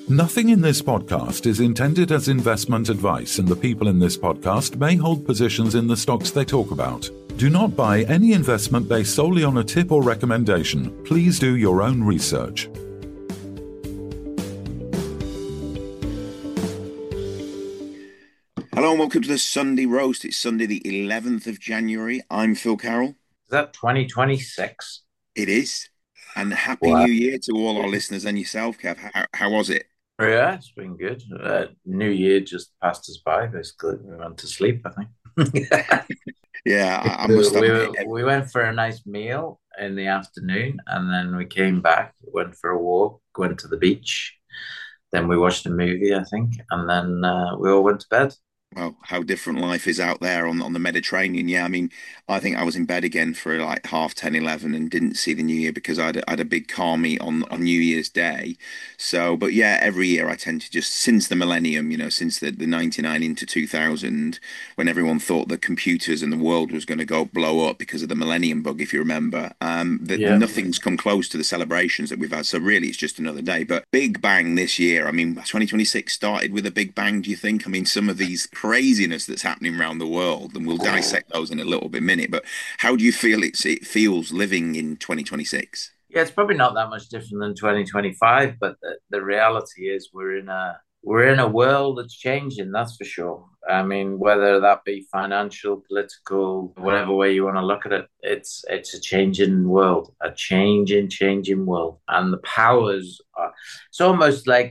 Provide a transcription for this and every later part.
Nothing in this podcast is intended as investment advice, and the people in this podcast may hold positions in the stocks they talk about. Do not buy any investment based solely on a tip or recommendation. Please do your own research. Hello and welcome to the Sunday Roast. It's Sunday the 11th of January. I'm Phil Carroll. Is that 2026? It is. And Happy Wow. New Year to all our listeners and yourself, Kev. How was it? Yeah, it's been good. New Year just passed us by, basically. We went to sleep, I think. Yeah, I We, must admit. we, we went for a nice meal in the afternoon, and then we came back, went for a walk, went to the beach. Then we watched a movie, I think, and then we all went to bed. Well, how different life is out there on the Mediterranean. Yeah, I mean, I think I was in bed again for like half 10, 11, and didn't see the New Year because I had a big car meet on New Year's Day. So, but yeah, every year I tend to just, since the millennium, since the 99 into 2000, when everyone thought that computers and the world was going to go blow up because of the millennium bug, if you remember, that Yeah. nothing's come close to the celebrations that we've had. So really, it's just another day. But big bang this year. I mean, 2026 started with a big bang, do you think? I mean, some of these craziness that's happening around the world, and we'll dissect those in a little bit minute. But how do you feel it feels living in 2026? Yeah, it's probably not that much different than 2025, but the reality is we're in a world that's changing, that's for sure. I mean, whether that be financial, political, whatever way you want to look at it, it's a changing world, a changing world, and the powers are. It's almost like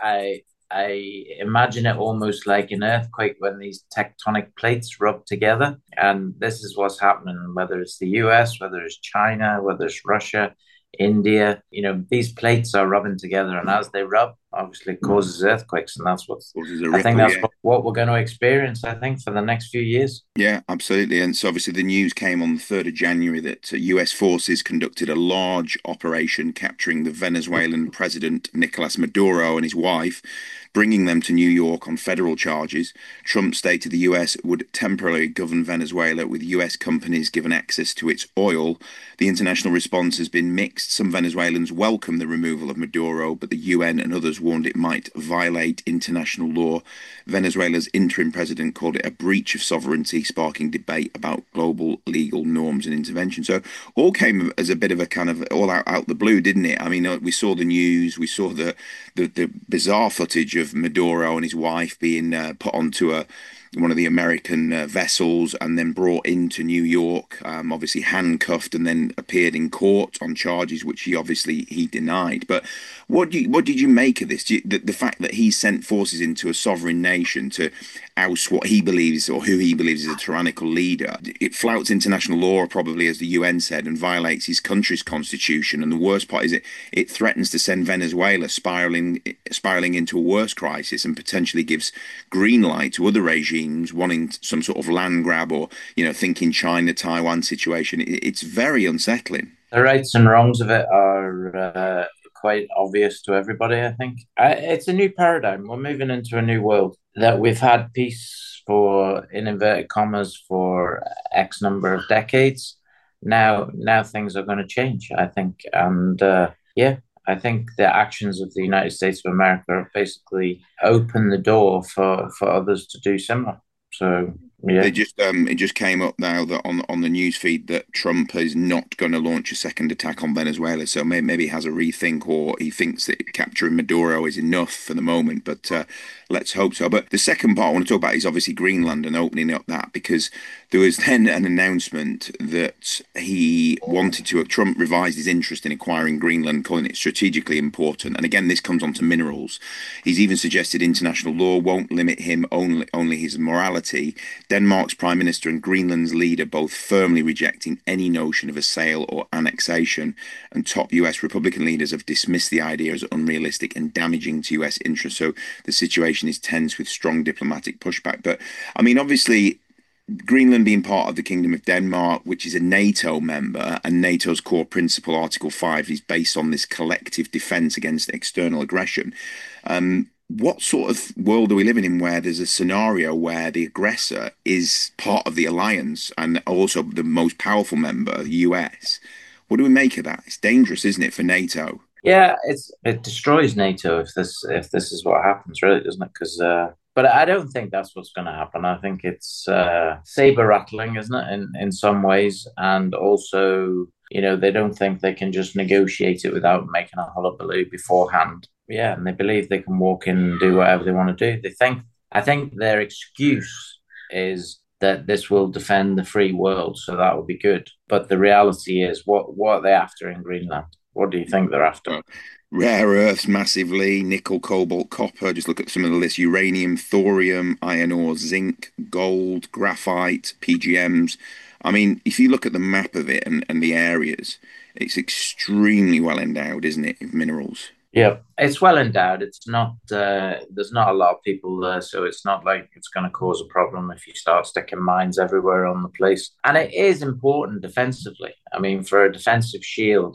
I imagine it almost like an earthquake when these tectonic plates rub together, and this is what's happening. Whether it's the US, whether it's China, whether it's Russia, India, these plates are rubbing together, and as they rub, obviously it causes earthquakes, and that's what Causes a I think ripple, that's yeah. what we're going to experience. I think for the next few years. Yeah, absolutely. And so obviously the news came on the 3rd of January that US forces conducted a large operation capturing the Venezuelan president Nicolas Maduro and his wife, bringing them to New York on federal charges. Trump stated the US would temporarily govern Venezuela with US companies given access to its oil. The international response has been mixed. Some Venezuelans welcome the removal of Maduro, but the UN and others warned it might violate international law. Venezuela's interim president called it a breach of sovereignty, sparking debate about global legal norms and intervention. So all came as a bit of a kind of all out the blue, didn't it? I mean, we saw the news, we saw the bizarre footage of Maduro and his wife being put onto one of the American vessels and then brought into New York, obviously handcuffed, and then appeared in court on charges which he denied. But what did you make of this? The fact that he sent forces into a sovereign nation to oust what he believes or who he believes is a tyrannical leader, it flouts international law, probably, as the UN said, and violates his country's constitution. And the worst part is it threatens to send Venezuela spiraling into a worse crisis, and potentially gives green light to other regimes wanting some sort of land grab, or thinking China Taiwan situation. It's very unsettling. The rights and wrongs of it are quite obvious to everybody, I think. It's a new paradigm. We're moving into a new world that we've had peace for, in inverted commas, for X number of decades. Now things are going to change, I think. And yeah, I think the actions of the United States of America basically open the door for others to do similar. So, yeah. It just came up now that on the news feed that Trump is not going to launch a second attack on Venezuela. So maybe he has a rethink, or he thinks that capturing Maduro is enough for the moment. But let's hope so. But the second part I want to talk about is obviously Greenland and opening up that, because there was then an announcement that Trump revised his interest in acquiring Greenland, calling it strategically important. And again, this comes on to minerals. He's even suggested international law won't limit him, only his morality. Denmark's Prime Minister and Greenland's leader both firmly rejecting any notion of a sale or annexation, and top US Republican leaders have dismissed the idea as unrealistic and damaging to US interests. So the situation is tense with strong diplomatic pushback. But I mean, obviously, Greenland being part of the Kingdom of Denmark, which is a NATO member, and NATO's core principle, Article 5, is based on this collective defence against external aggression. What sort of world are we living in where there's a scenario where the aggressor is part of the alliance and also the most powerful member, the US? What do we make of that? It's dangerous, isn't it, for NATO? Yeah, it destroys NATO if this is what happens, really, doesn't it? Because but I don't think that's what's going to happen. I think it's saber rattling, isn't it, in some ways, and also they don't think they can just negotiate it without making a hullabaloo beforehand. Yeah, and they believe they can walk in and do whatever they want to do. I think their excuse is that this will defend the free world, so that will be good. But the reality is, what are they after in Greenland? What do you think they're after? Rare earths massively, nickel, cobalt, copper. Just look at some of the list: uranium, thorium, iron ore, zinc, gold, graphite, PGMs. I mean, if you look at the map of it and the areas, it's extremely well endowed, isn't it, of minerals? Yeah, it's well endowed. It's not there's not a lot of people there, so it's not like it's going to cause a problem if you start sticking mines everywhere on the place. And it is important defensively. I mean, for a defensive shield,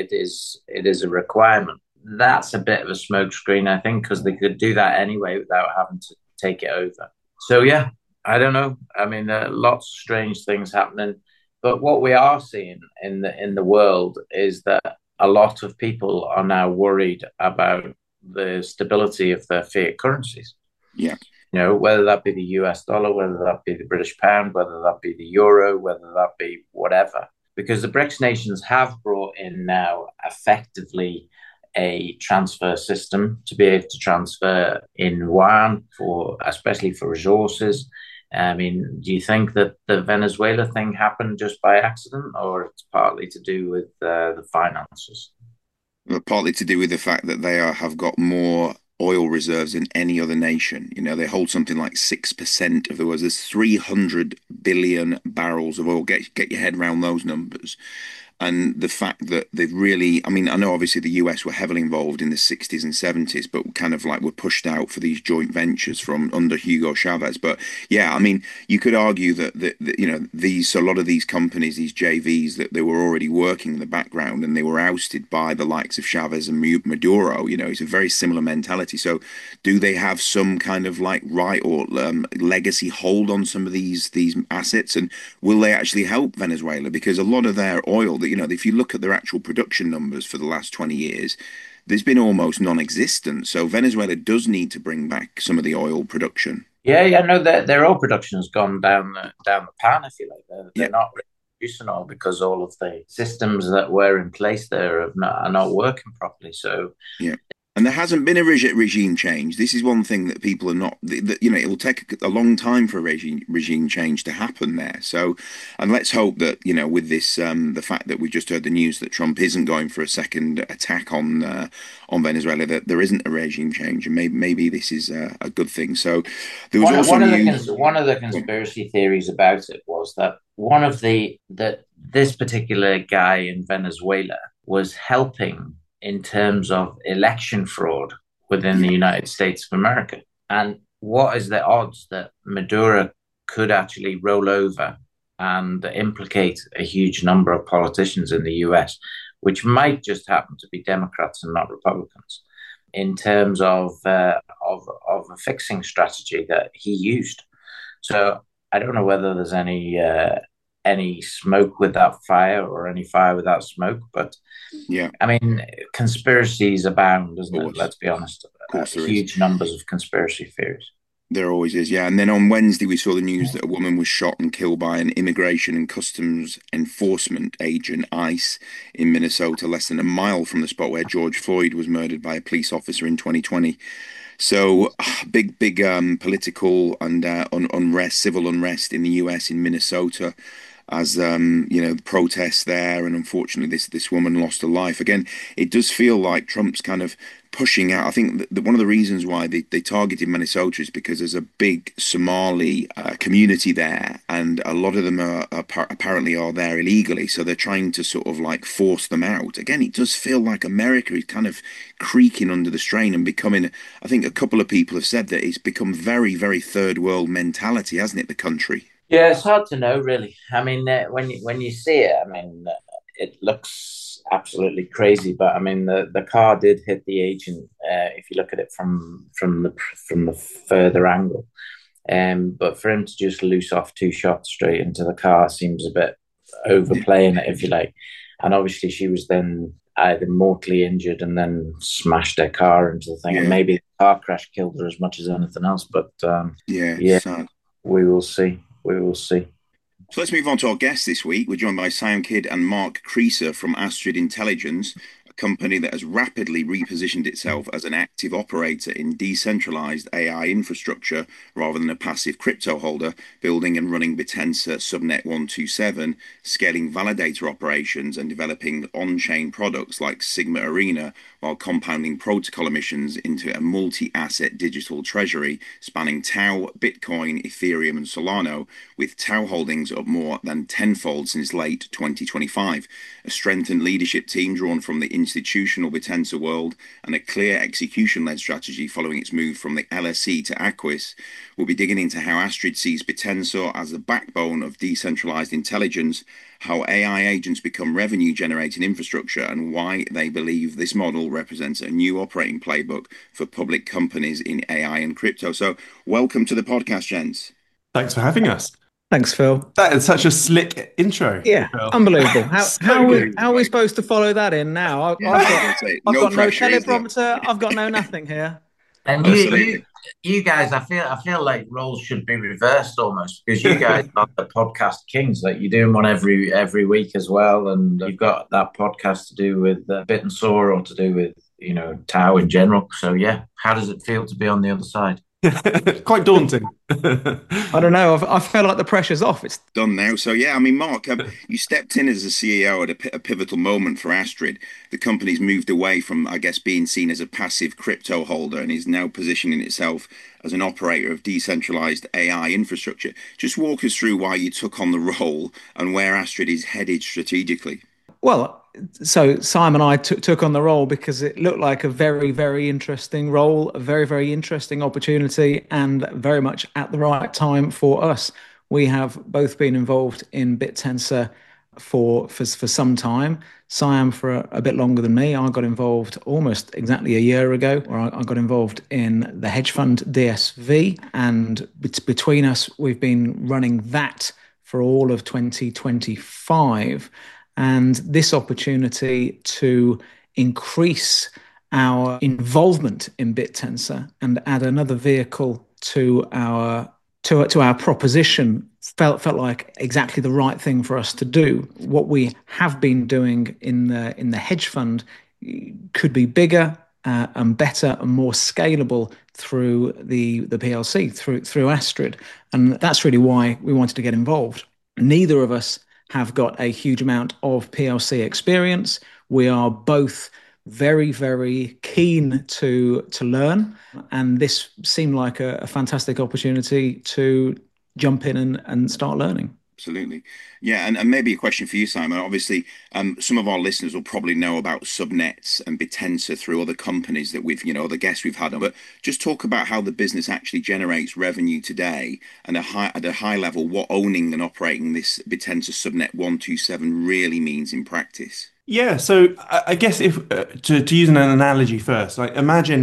it is a requirement. That's a bit of a smokescreen, I think, because they could do that anyway without having to take it over. So yeah, I don't know. I mean, lots of strange things happening, but what we are seeing in the world is that a lot of people are now worried about the stability of their fiat currencies. Yeah. Whether that be the US dollar, whether that be the British pound, whether that be the euro, whether that be whatever. Because the BRICS nations have brought in now effectively a transfer system to be able to transfer in yuan especially for resources. I mean, do you think that the Venezuela thing happened just by accident, or it's partly to do with the finances? Partly to do with the fact that have got more oil reserves than any other nation. They hold something like 6% of the world. There's 300 billion barrels of oil. Get your head around those numbers. And the fact that they've really, I mean, I know obviously the US were heavily involved in the 60s and 70s, but kind of like were pushed out for these joint ventures from under Hugo Chavez. But yeah, I mean, you could argue that a lot of these companies, these JVs, that they were already working in the background and they were ousted by the likes of Chavez and Maduro. It's a very similar mentality. So do they have some kind of like right or legacy hold on some of these assets? And will they actually help Venezuela? Because a lot of their oil, if you look at their actual production numbers for the last 20 years, there's been almost non-existent. So Venezuela does need to bring back some of the oil production. Yeah. No, their oil production has gone down the pan, if you like. They're Yeah. not producing oil because all of the systems that were in place there are not working properly. So Yeah. And there hasn't been a regime change. This is one thing that people are not, it will take a long time for a regime change to happen there. So, and let's hope that, with this, the fact that we just heard the news that Trump isn't going for a second attack on Venezuela, that there isn't a regime change, and maybe this is a good thing. So, there was also news. One of the conspiracy theories about it was that that this particular guy in Venezuela was helping in terms of election fraud within the Yeah, United States of America. And what is the odds that Maduro could actually roll over and implicate a huge number of politicians in the US, which might just happen to be Democrats and not Republicans, in terms of a fixing strategy that he used. So I don't know whether there's any smoke with that fire or any fire without smoke, but yeah, I mean, conspiracies abound, of isn't it? course, Let's be honest. of course there is. Huge numbers of conspiracy theories. There always is, yeah. And then on Wednesday, we saw the news that a woman was shot and killed by an Immigration and Customs Enforcement agent, ICE, in Minnesota, less than a mile from the spot where George Floyd was murdered by a police officer in 2020. So big political and unrest, civil unrest in the US, in Minnesota, as the protests there, and unfortunately this woman lost her life. Again, it does feel like Trump's kind of pushing out. I think that one of the reasons why they targeted Minnesota is because there's a big Somali community there, and a lot of them are apparently are there illegally. So they're trying to sort of like force them out. Again, it does feel like America is kind of creaking under the strain and becoming. I think a couple of people have said that it's become very, very third world mentality, hasn't it? The country. Yeah, it's hard to know, really. I mean, when you see it, I mean, it looks absolutely crazy. But I mean, the car did hit the agent. If you look at it from the further angle, but for him to just loose off two shots straight into the car seems a bit overplaying it, if you like. And obviously, she was then either mortally injured and then smashed their car into the thing. And Yeah, maybe the car crash killed her as much as anything else. But yeah, yeah, sad. we will see. We will see. So let's move on to our guests this week. We're joined by Simon Kidd and Mark Creaser from Astrid Intelligence, a company that has rapidly repositioned itself as an active operator in decentralized AI infrastructure rather than a passive crypto holder, building and running Bitensa Subnet 127, scaling validator operations and developing on-chain products like Sigma Arena, while compounding protocol emissions into a multi-asset digital treasury spanning Tau, Bitcoin, Ethereum, and Solana, with Tau holdings up more than tenfold since late 2025. A strengthened leadership team drawn from the institutional Bitensa world and a clear execution-led strategy following its move from the LSE to Aquis. We'll be digging into how Astrid sees Bitensa as the backbone of decentralized intelligence, how AI agents become revenue-generating infrastructure, and why they believe this model represents a new operating playbook for public companies in AI and crypto. So welcome to the podcast, gents. Thanks for having us. Thanks, Phil. That is such a slick intro. Yeah, Phil. unbelievable. So good. How are we supposed to follow that in now? I've No got no pressure, is there? teleprompter. I've got no nothing here. And Absolutely. you guys, I feel like roles should be reversed almost, because you guys are the podcast kings. Like, you do them on every week as well, and you've got that podcast to do with Bit and Saw, or to do with Tau in general. So yeah, how does it feel to be on the other side? Quite daunting. I don't know. I feel like the pressure's off. It's Done now. So yeah, I mean, Mark, you stepped in as a CEO at a pivotal moment for Astrid. The company's moved away from, I guess, being seen as a passive crypto holder and is now positioning itself as an operator of decentralized AI infrastructure. Just walk us through why you took on the role and where Astrid is headed strategically. well. So Simon and I took on the role because it looked like a very, very interesting role, a very, very interesting opportunity, and very much at the right time for us. We have both been involved in Bitensa for some time. Siam for a bit longer than me. I got involved almost exactly a year ago, where I got involved in the hedge fund DSV, and between us, we've been running that for all of 2025. And this opportunity to increase our involvement in Bitensa and add another vehicle to our proposition felt like exactly the right thing for us to do. What we have been doing in the hedge fund could be bigger and better and more scalable through the PLC, through Astrid, and that's really why we wanted to get involved. Neither of us have got a huge amount of PLC experience. We are both very, very keen to learn, and this seemed like a fantastic opportunity to jump in and start learning. Absolutely. Yeah, and maybe a question for you, Simon. Obviously, some of our listeners will probably know about subnets and Bitensa through other companies that we've, other guests we've had on. But just talk about how the business actually generates revenue today, and at a high level, what owning and operating this Bitensa Subnet 127 really means in practice. Yeah, so I guess if to use an analogy first, like imagine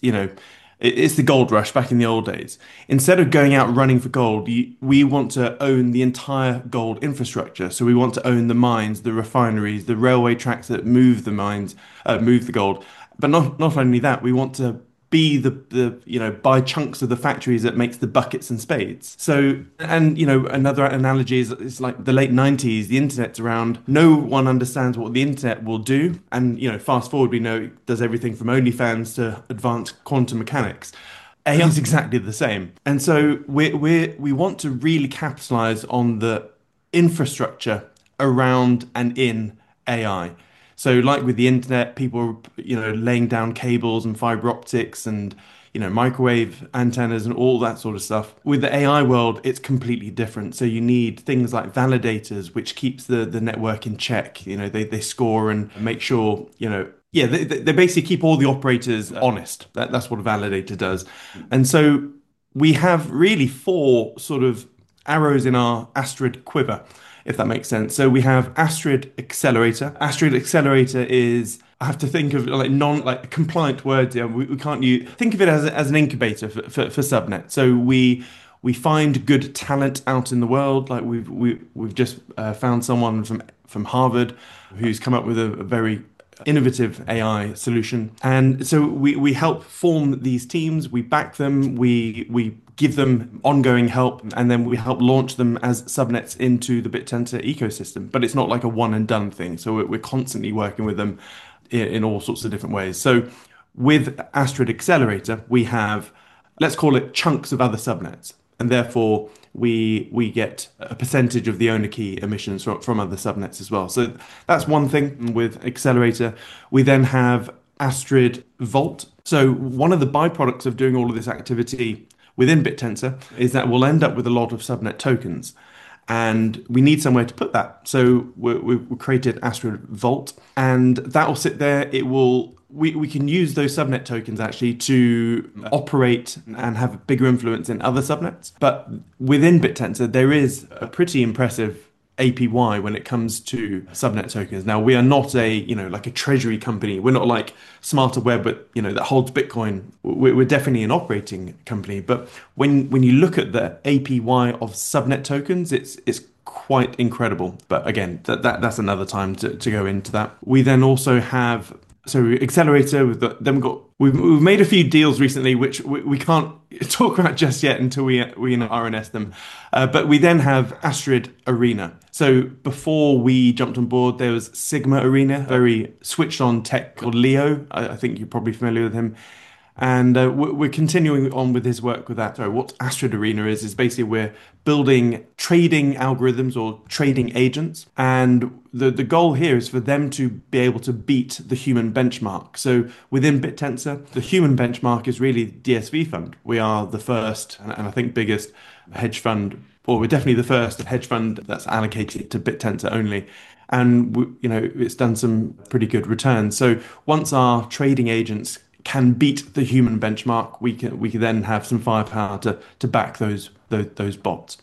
it's the gold rush back in the old days. Instead of going out running for gold, we want to own the entire gold infrastructure. So we want to own the mines, the refineries, the railway tracks that move the mines, move the gold. But not only that, we want to be buy chunks of the factories that makes the buckets and spades. So, and another analogy is like the late 90s, the internet's around. No one understands what the internet will do. And, fast forward, we know it does everything from OnlyFans to advanced quantum mechanics. AI is exactly the same. And so we want to really capitalize on the infrastructure around and in AI. So like with the internet, people are, laying down cables and fiber optics and, microwave antennas and all that sort of stuff. With the AI world, it's completely different. So you need things like validators, which keeps the network in check. They score and make sure, they basically keep all the operators honest. That's what a validator does. And so we have really four sort of arrows in our Astrid quiver, if that makes sense. So we have Astrid Accelerator. Astrid Accelerator is, I have to think of like compliant words. Yeah, we can't use. Think of it as an incubator for subnet. So we find good talent out in the world. Like we've just found someone from Harvard who's come up with a very innovative AI solution. And so we help form these teams, we back them, we give them ongoing help, and then we help launch them as subnets into the Bittenser ecosystem. But it's not like a one and done thing. So we're constantly working with them in all sorts of different ways. So with Astrid Accelerator, we have, let's call it, chunks of other subnets. And therefore, we get a percentage of the owner key emissions from other subnets as well. So that's one thing with Accelerator. We then have Astrid Vault. So one of the byproducts of doing all of this activity within Bittensor is that we'll end up with a lot of subnet tokens. And we need somewhere to put that. So we've created Astrid Vault, and that will sit there. We can use those subnet tokens actually to operate and have a bigger influence in other subnets. But within Bittensor, there is a pretty impressive APY when it comes to subnet tokens. Now, we are not like a treasury company. We're not like Smarter Web, but that holds Bitcoin. We're definitely an operating company. But when you look at the APY of subnet tokens, it's quite incredible. But again, that's another time to go into that. We then also have Accelerator. We've made a few deals recently, which we can't talk about just yet until we RNS them. But we then have Astrid Arena. So before we jumped on board, there was Sigma Arena, very switched on tech called Leo. I think you're probably familiar with him. And we're continuing on with his work with that. So what Astrid Arena is basically we're building trading algorithms or trading agents. And the goal here is for them to be able to beat the human benchmark. So within Bittensor, the human benchmark is really DSV fund. We are the first and I think biggest hedge fund, or we're definitely the first hedge fund that's allocated to Bittensor only. And it's done some pretty good returns. So once our trading agents can beat the human benchmark, we can then have some firepower to back those bots.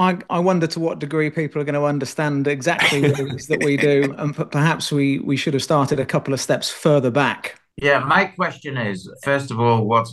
I wonder to what degree people are going to understand exactly what it is that we do, and perhaps we should have started a couple of steps further back. Yeah, my question is, first of all, what's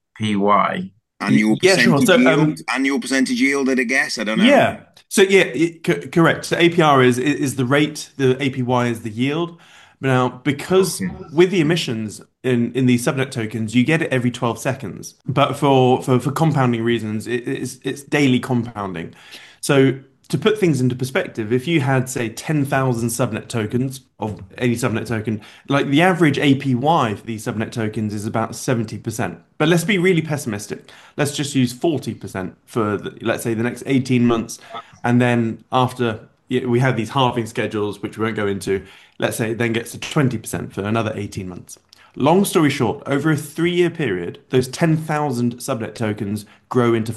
APY? Annual percentage yield. Annual percentage yield at a guess. I don't know. Yeah. So correct. So APR is the rate. The APY is the yield. Now, because with the emissions in these subnet tokens, you get it every 12 seconds. But for compounding reasons, it's daily compounding. So to put things into perspective, if you had, say, 10,000 subnet tokens of any subnet token, like the average APY for these subnet tokens is about 70%. But let's be really pessimistic. Let's just use 40% for, let's say, the next 18 months. And then after we have these halving schedules, which we won't go into, let's say it then gets to 20% for another 18 months. Long story short, over a 3-year period, those 10,000 subnet tokens grow into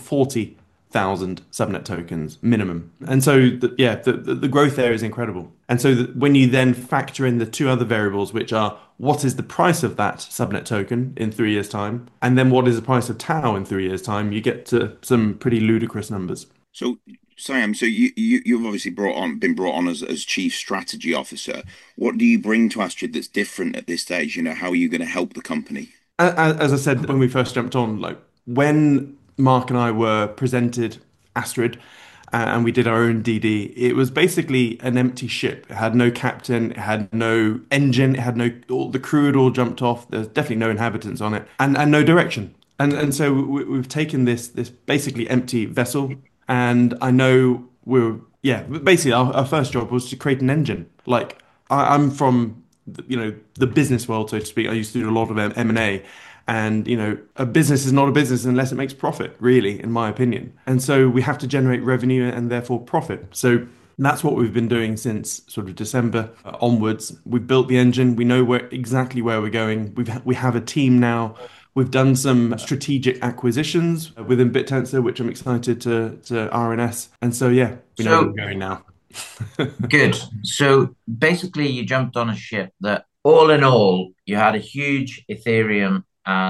40,000 subnet tokens minimum. And so, the growth there is incredible. And so when you then factor in the two other variables, which are what is the price of that subnet token in 3 years' time, and then what is the price of Tau in 3 years' time, you get to some pretty ludicrous numbers. So, Sam, you've obviously been brought on as Chief Strategy Officer. What do you bring to Astrid that's different at this stage? How are you going to help the company? As I said when we first jumped on, like when Mark and I were presented Astrid and we did our own DD, it was basically an empty ship. It had no captain, it had no engine, it had all the crew had all jumped off. There's definitely no inhabitants on it, and no direction. And so we've taken this basically empty vessel. And I know basically our first job was to create an engine. Like I'm from, the business world, so to speak. I used to do a lot of M&A, and a business is not a business unless it makes profit, really, in my opinion. And so we have to generate revenue and therefore profit. So that's what we've been doing since sort of December onwards. We've built the engine. We know exactly where we're going. We have a team now. We've done some strategic acquisitions within Bittensor, which I'm excited to RNS. And so, we know where we're going now. Good. So basically, you jumped on a ship that, all in all, you had a huge Ethereum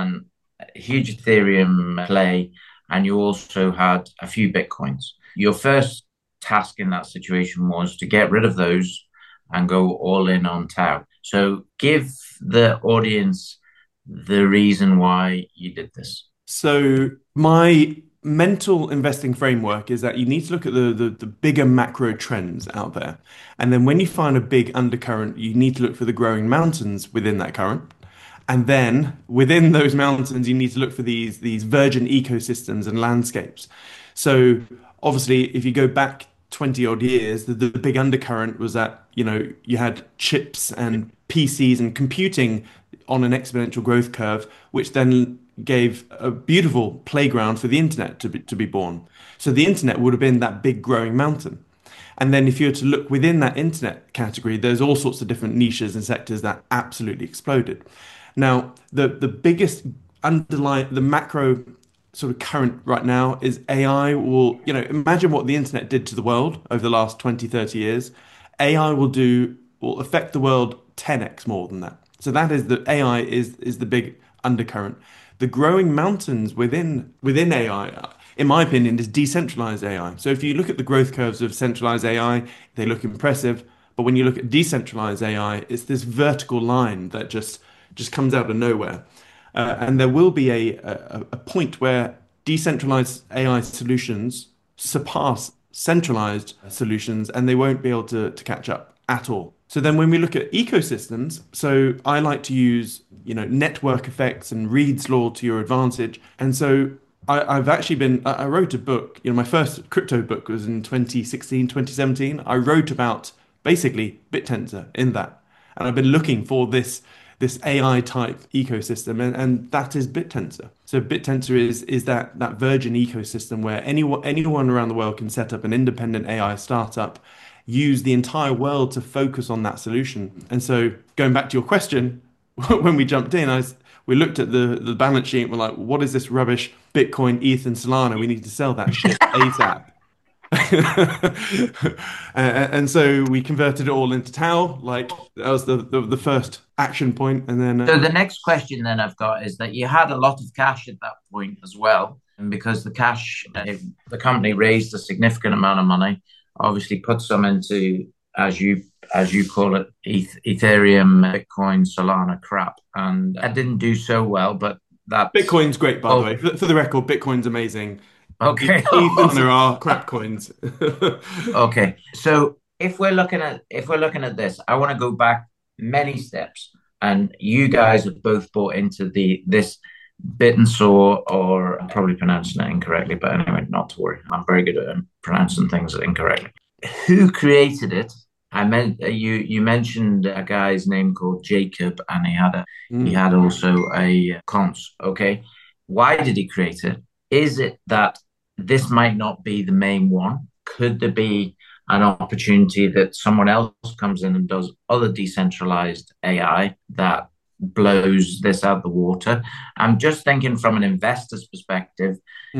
play, and you also had a few Bitcoins. Your first task in that situation was to get rid of those and go all in on Tau. So give the audience the reason why you did this. So my mental investing framework is that you need to look at the bigger macro trends out there. And then when you find a big undercurrent, you need to look for the growing mountains within that current. And then within those mountains, you need to look for these virgin ecosystems and landscapes. So obviously, if you go back 20 odd years, the big undercurrent was that, you had chips and PCs and computing on an exponential growth curve, which then gave a beautiful playground for the internet to be born. So the internet would have been that big growing mountain. And then if you were to look within that internet category, there's all sorts of different niches and sectors that absolutely exploded. Now, the biggest the macro sort of current right now is AI will, imagine what the internet did to the world over the last 20, 30 years. AI will affect the world 10x more than that. So that is the AI is the big undercurrent. The growing mountains within AI, in my opinion, is decentralized AI. So if you look at the growth curves of centralized AI, they look impressive. But when you look at decentralized AI, it's this vertical line that just comes out of nowhere. And there will be a point where decentralized AI solutions surpass centralized solutions, and they won't be able to catch up at all. So then when we look at ecosystems, so I like to use, network effects and Reed's law to your advantage. And so I wrote a book, my first crypto book was in 2016, 2017. I wrote about basically BitTensor in that. And I've been looking for this AI type ecosystem, and that is BitTensor. So BitTensor is that virgin ecosystem where anyone around the world can set up an independent AI startup, use the entire world to focus on that solution. And so going back to your question, when we jumped in, we looked at the balance sheet and we're like, what is this rubbish? Bitcoin, ETH, and Solana. We need to sell that shit ASAP. And so we converted it all into Tau. Like that was the first action point. And then so the next question then I've got is that you had a lot of cash at that point as well, and because the company raised a significant amount of money, obviously put some into, as you call it, Ethereum, Bitcoin, Solana crap, and I didn't do so well. But that Bitcoin's great, by the way. For the record, Bitcoin's amazing. Okay. Even there are crap coins. Okay. So if we're looking at this, I want to go back many steps. And you guys have both bought into this Bit&Saw, or I'm probably pronouncing it incorrectly, but anyway, not to worry. I'm very good at pronouncing things incorrectly. Who created it? I meant you mentioned a guy's name called Jacob, and he had also a cons. Okay. Why did he create it? Is it that this might not be the main one? Could there be an opportunity that someone else comes in and does other decentralized AI that blows this out the water? I'm just thinking from an investor's perspective,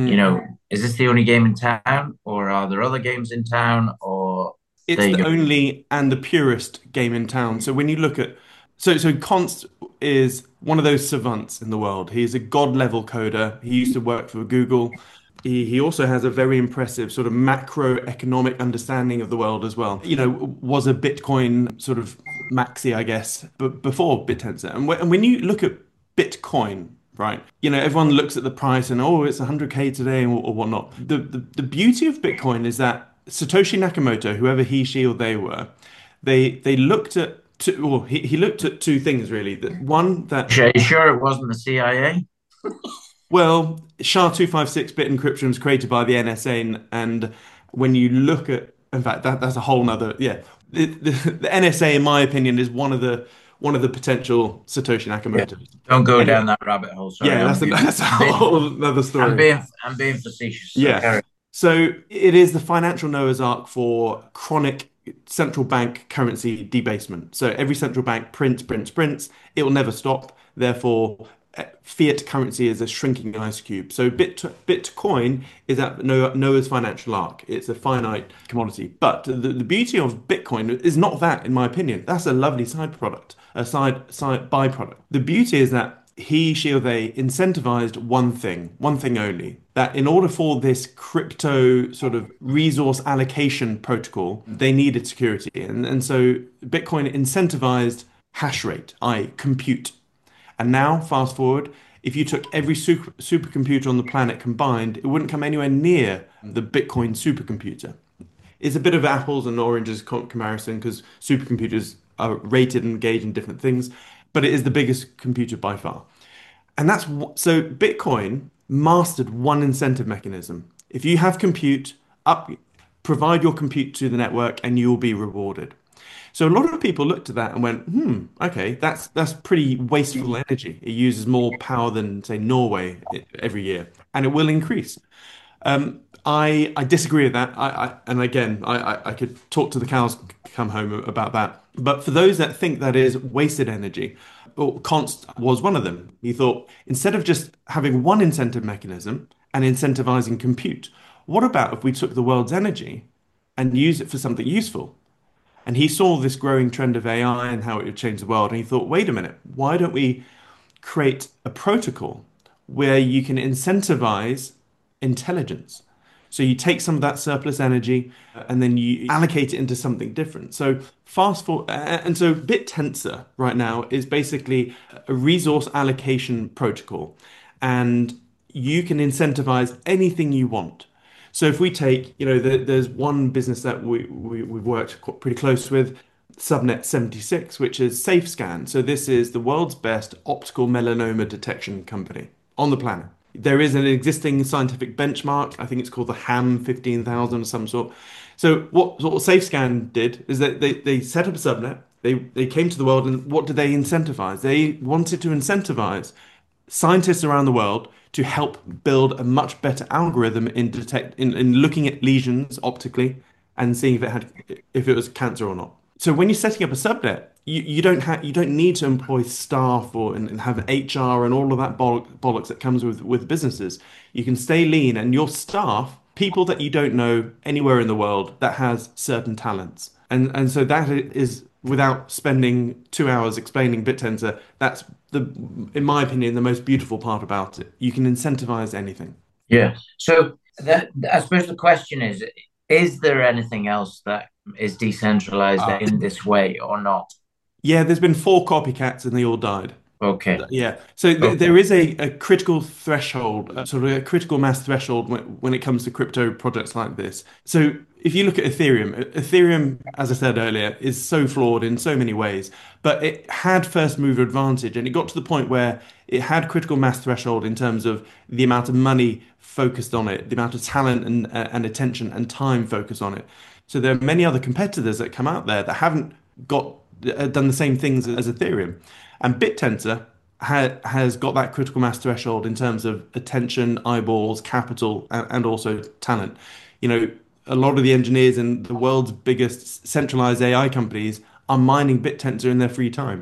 is this the only game in town, or are there other games in town, or it's the only and the purest game in town. So when you look at so Const is one of those savants in the world. He's a god level coder. He used to work for Google. He also has a very impressive sort of macroeconomic understanding of the world as well. Was a Bitcoin sort of maxi, I guess, but before BitTensor. And when you look at Bitcoin, right, everyone looks at the price and, it's 100K today or whatnot. The beauty of Bitcoin is that Satoshi Nakamoto, whoever he, she, or they were, they looked at he looked at two things really. One that are you sure it wasn't the CIA? Well, SHA-256 bit encryption was created by the NSA, and when you look at, in fact, that's a whole nother, the NSA, in my opinion, is one of the potential Satoshi Nakamoto. Yeah. Don't go down that rabbit hole. Sorry. Yeah, that's a whole other story. I'm being facetious. Yeah. So it is the financial Noah's Ark for chronic central bank currency debasement. So every central bank prints. It will never stop. Therefore, fiat currency is a shrinking ice cube. So Bitcoin is that Noah's financial ark. It's a finite commodity. But the beauty of Bitcoin is not that, in my opinion. That's a lovely side product, a side byproduct. The beauty is that he, she, or they incentivized one thing only, that in order for this crypto sort of resource allocation protocol, they needed security. And so Bitcoin incentivized hash rate, i.e. compute. And now, fast forward, if you took every supercomputer on the planet combined, it wouldn't come anywhere near the Bitcoin supercomputer. It's a bit of apples and oranges comparison because supercomputers are rated and gauged in different things, but it is the biggest computer by far. And so Bitcoin mastered one incentive mechanism. If you have compute, provide your compute to the network and you will be rewarded. So a lot of people looked at that and went, okay, that's pretty wasteful energy. It uses more power than, say, Norway every year, and it will increase. I disagree with that. And again, I could talk to the cows come home about that. But for those that think that is wasted energy, well, Const was one of them. He thought instead of just having one incentive mechanism and incentivizing compute, what about if we took the world's energy and use it for something useful? And he saw this growing trend of AI and how it would change the world. And he thought, wait a minute, why don't we create a protocol where you can incentivize intelligence? So you take some of that surplus energy and then you allocate it into something different. So fast forward, and so BitTensor right now is basically a resource allocation protocol, and you can incentivize anything you want. So if we take, there's one business that we've worked pretty close with, Subnet 76, which is SafeScan. So this is the world's best optical melanoma detection company on the planet. There is an existing scientific benchmark. I think it's called the HAM 15,000 or some sort. So what SafeScan did is that they set up a subnet. They came to the world, and what did they incentivize? They wanted to incentivize scientists around the world to help build a much better algorithm in looking at lesions optically and seeing if it was cancer or not. So when you're setting up a subnet, you don't need to employ staff and have an HR and all of that bollocks that comes with businesses. You can stay lean, and your staff, people that you don't know anywhere in the world that has certain talents. And so that is, without spending 2 hours explaining BitTensor, that's in my opinion, the most beautiful part about it. You can incentivize anything. Yeah. So I suppose the question is there anything else that is decentralized in this way or not? Yeah, there's been 4 copycats and they all died. Okay. Yeah. So there is a critical threshold, sort of a critical mass threshold when it comes to crypto projects like this. So if you look at Ethereum, as I said earlier, is so flawed in so many ways, but it had first mover advantage, and it got to the point where it had critical mass threshold in terms of the amount of money focused on it, the amount of talent and attention and time focused on it. So there are many other competitors that come out there that haven't done the same things as Ethereum. And BitTensor has got that critical mass threshold in terms of attention, eyeballs, capital, and also talent. A lot of the engineers in the world's biggest centralized AI companies are mining BitTensor in their free time.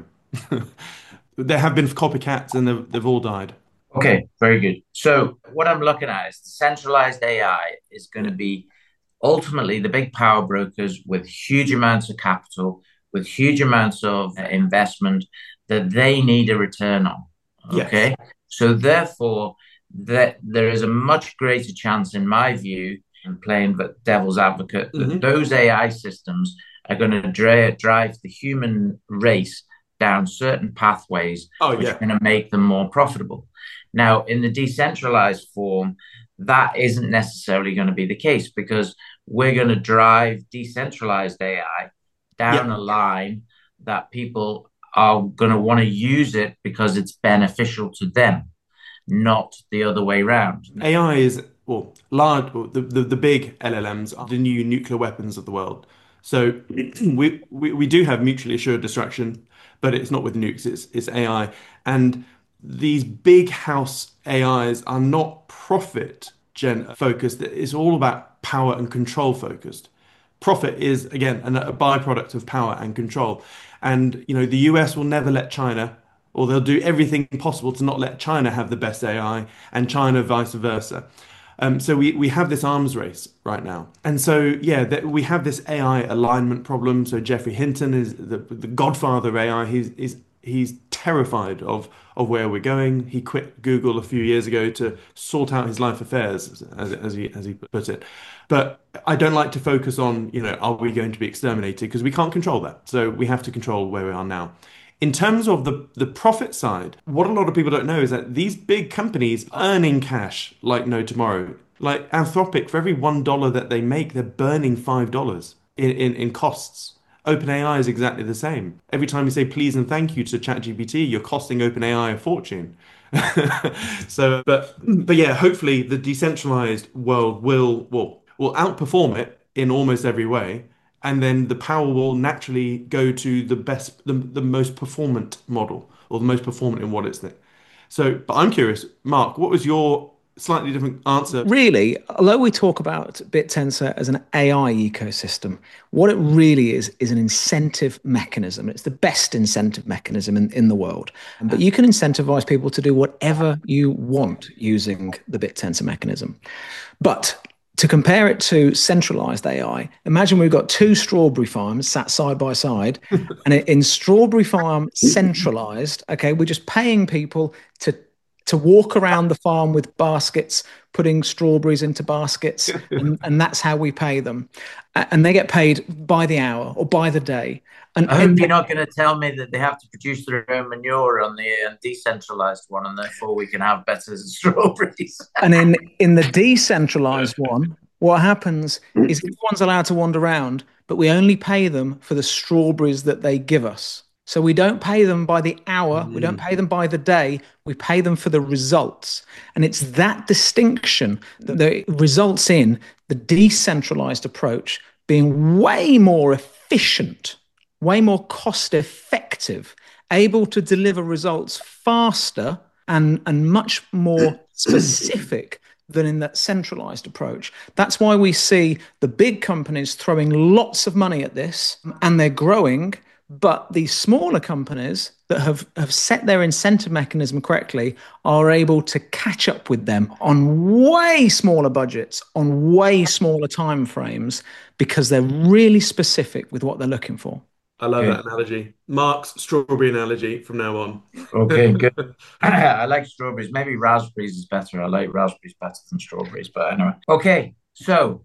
There have been copycats and they've all died. Okay, very good. So what I'm looking at is the centralized AI is going to be ultimately the big power brokers with huge amounts of capital, with huge amounts of investment that they need a return on. Okay. Yes. So therefore, there is a much greater chance, in my view, and playing devil's advocate, that those AI systems are going to drive the human race down certain pathways, which are going to make them more profitable. Now, in the decentralized form, that isn't necessarily going to be the case, because we're going to drive decentralized AI down a line that people are going to want to use it because it's beneficial to them, not the other way around. AI is, the big LLMs are the new nuclear weapons of the world. So we do have mutually assured destruction, but it's not with nukes, it's AI. And these big house AIs are not profit focused. It's all about power and control focused. Profit is, again, a byproduct of power and control. And, the US will never let China, or they'll do everything possible to not let China have the best AI, and China vice versa. So we have this arms race right now. And so, we have this AI alignment problem. So Geoffrey Hinton is the godfather of AI. He's terrified of where we're going. He quit Google a few years ago to sort out his life affairs, as he put it. But I don't like to focus on, are we going to be exterminated? Because we can't control that. So we have to control where we are now. In terms of the profit side, what a lot of people don't know is that these big companies are earning cash like no tomorrow. Like Anthropic, for every $1 that they make, they're burning $5 in costs. OpenAI is exactly the same. Every time you say please and thank you to ChatGPT, you're costing OpenAI a fortune. So, but yeah, hopefully the decentralized world will outperform it in almost every way, and then the power will naturally go to the most performant model, or the most performant in what it's there. So, but I'm curious, Mark, what was your slightly different answer? Really, although we talk about BitTensor as an AI ecosystem, what it really is an incentive mechanism. It's the best incentive mechanism in the world. But you can incentivize people to do whatever you want using the BitTensor mechanism. But to compare it to centralized AI, imagine we've got two strawberry farms sat side by side, and in strawberry farm centralized, okay, we're just paying people to walk around the farm with baskets, putting strawberries into baskets, and that's how we pay them. And they get paid by the hour or by the day. And I hope you're not going to tell me that they have to produce their own manure on the decentralized one, and therefore we can have better strawberries. And in the decentralized one, what happens is everyone's allowed to wander around, but we only pay them for the strawberries that they give us. So we don't pay them by the hour, we don't pay them by the day, we pay them for the results. And it's that distinction that results in the decentralized approach being way more efficient, way more cost effective, able to deliver results faster and much more specific than in that centralized approach. That's why we see the big companies throwing lots of money at this, and they're growing. But these smaller companies that have set their incentive mechanism correctly are able to catch up with them on way smaller budgets, on way smaller timeframes, because they're really specific with what they're looking for. I love that analogy. Mark's strawberry analogy from now on. Okay, good. I like strawberries. Maybe raspberries is better. I like raspberries better than strawberries, but anyway. Okay, so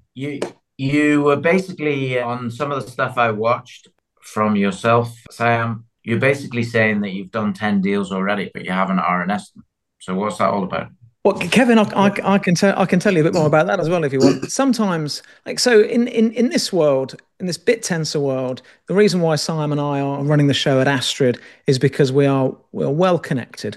you were basically on some of the stuff I watched from yourself, Sam. You're basically saying that you've done 10 deals already, but you haven't RNS them. So what's that all about? Well, Kevin, I can tell you a bit more about that as well if you want. Sometimes, like, so in this world, in this BitTensor world, the reason why Simon and I are running the show at Astrid is because we're well connected,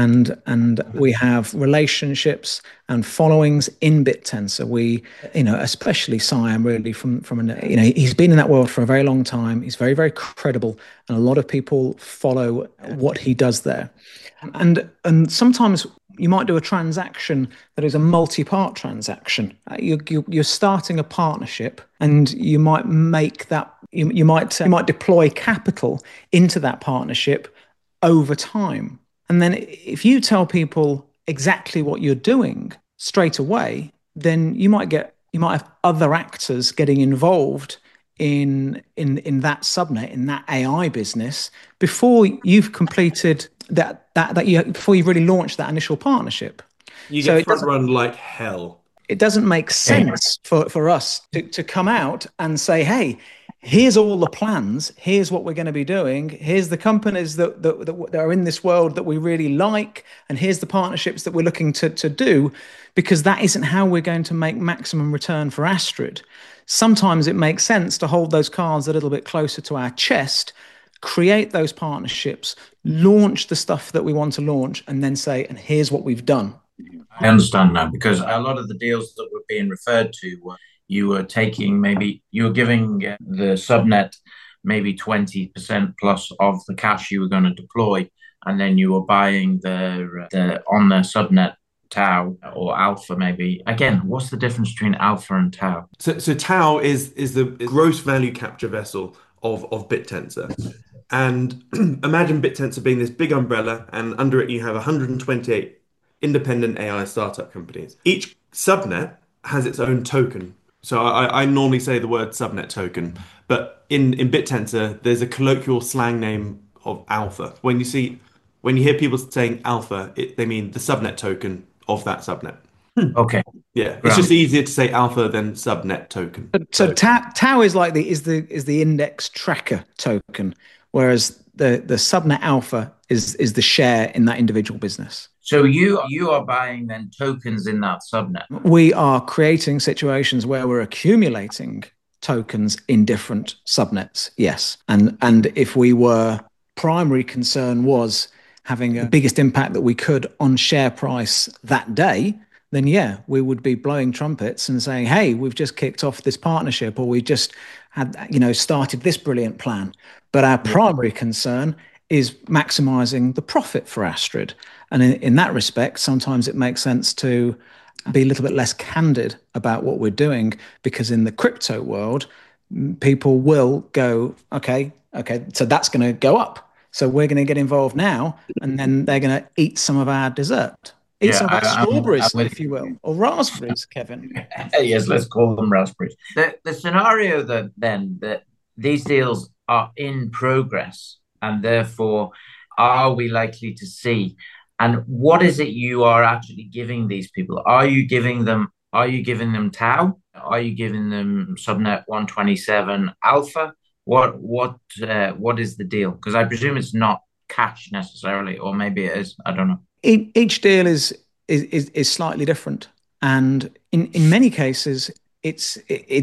and we have relationships and followings in BitTensor. We, especially Simon, really from he's been in that world for a very long time. He's very, very credible, and a lot of people follow what he does there. And sometimes you might do a transaction that is a multi-part transaction. You're starting a partnership, and you might make that you might deploy capital into that partnership over time. And then if you tell people exactly what you're doing straight away, then you might have other actors getting involved in that subnet, in that AI business, before you've completed before you've really launched that initial partnership. You get front run like hell. It doesn't make sense for us to come out and say, hey, here's all the plans, here's what we're going to be doing, here's the companies that are in this world that we really like, and here's the partnerships that we're looking to do, because that isn't how we're going to make maximum return for Astrid. Sometimes it makes sense to hold those cards a little bit closer to our chest, create those partnerships, launch the stuff that we want to launch, and then say, and here's what we've done. I understand now, because a lot of the deals that were being referred to were you were giving the subnet maybe 20% plus of the cash you were going to deploy, and then you were buying the on the subnet Tau or Alpha, maybe. Again, what's the difference between Alpha and Tau? So Tau is the gross value capture vessel of BitTensor. And imagine BitTensor being this big umbrella, and under it you have 128 independent AI startup companies. Each subnet has its own token. So I normally say the word subnet token, but in BitTensor, there's a colloquial slang name of Alpha. When you hear people saying Alpha, they mean the subnet token of that subnet. Okay. Yeah, it's just easier to say Alpha than subnet token. So Tau is like the index tracker token, whereas the subnet alpha is the share in that individual business. So you are buying then tokens in that subnet. We are creating situations where we're accumulating tokens in different subnets. Yes, and if we were primary concern was having the biggest impact that we could on share price that day, then yeah, we would be blowing trumpets and saying, hey, we've just kicked off this partnership, or we just had, started this brilliant plan. But our primary concern is maximizing the profit for Astrid. And in that respect, sometimes it makes sense to be a little bit less candid about what we're doing, because in the crypto world, people will go, okay, so that's going to go up. So we're going to get involved now, and then they're going to eat some of our dessert. Eat some of our strawberries, if you will, or raspberries, Kevin. Yes, let's call them raspberries. The scenario that these deals are in progress, and therefore are we likely to see? And what is it you are actually giving these people? Are you giving them Tau? Are you giving them subnet 127 alpha? What is the deal? Because I presume it's not cash necessarily, or maybe it is. I don't know. Each deal is slightly different, and in many cases, it's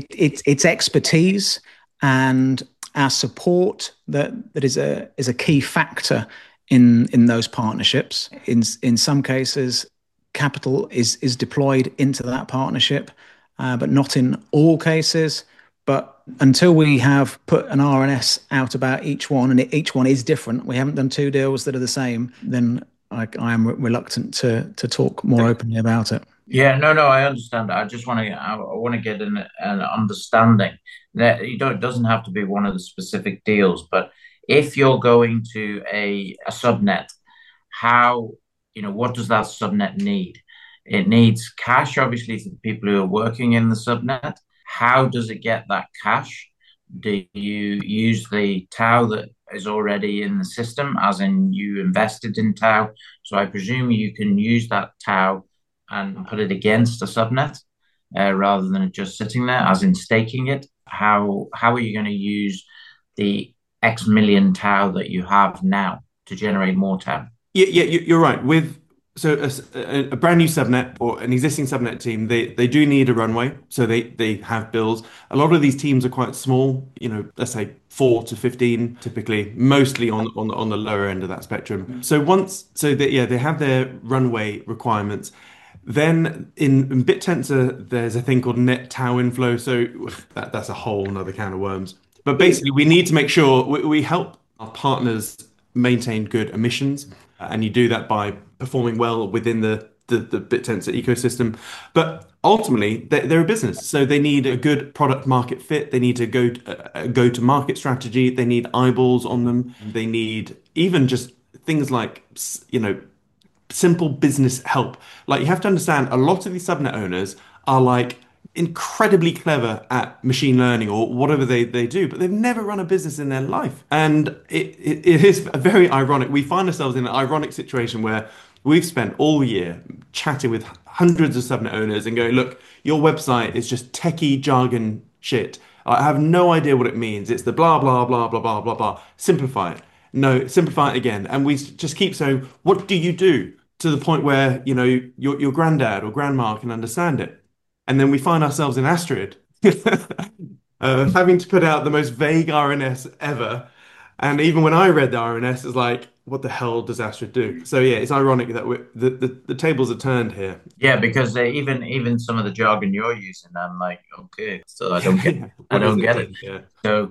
expertise and our support that is a key factor in those partnerships. In some cases, capital is deployed into that partnership, but not in all cases. But until we have put an RNS out about each one, and each one is different, we haven't done two deals that are the same, then I am reluctant to talk more openly about it. Yeah, no, I understand. I want to get an understanding that it doesn't have to be one of the specific deals, but if you're going to a subnet, what does that subnet need? It needs cash, obviously, for the people who are working in the subnet. How does it get that cash? Do you use the Tau that is already in the system, as in you invested in Tau? So I presume you can use that Tau and put it against a subnet rather than it just sitting there, as in staking it. How are you going to use the X million Tau that you have now to generate more Tau? Yeah, you're right. So a brand new subnet or an existing subnet team, they do need a runway. So they have bills. A lot of these teams are quite small, let's say 4 to 15, typically, mostly on the lower end of that spectrum. So they have their runway requirements. Then in BitTensor, there's a thing called net Tau inflow. So that's a whole nother can of worms. But basically, we need to make sure we help our partners maintain good emissions. And you do that by performing well within the BitTensor ecosystem. But ultimately, they're a business. So they need a good product market fit. They need a go-to-market strategy. They need eyeballs on them. They need even just things like, simple business help. Like, you have to understand, a lot of these subnet owners are like incredibly clever at machine learning or whatever they do, but they've never run a business in their life. And it is very ironic. We find ourselves in an ironic situation where we've spent all year chatting with hundreds of subnet owners and going, look, your website is just techie jargon shit. I have no idea what it means. It's the blah, blah, blah, blah, blah, blah, blah. Simplify it. No, simplify it again. And we just keep saying, what do you do? To the point where, your granddad or grandma can understand it. And then we find ourselves in Astrid having to put out the most vague RNS ever. And even when I read the RNS, it's like, what the hell does Astrid do? So yeah, it's ironic that the tables are turned here. Yeah, because even some of the jargon you're using, I'm like, okay, so I don't get it. Yeah. So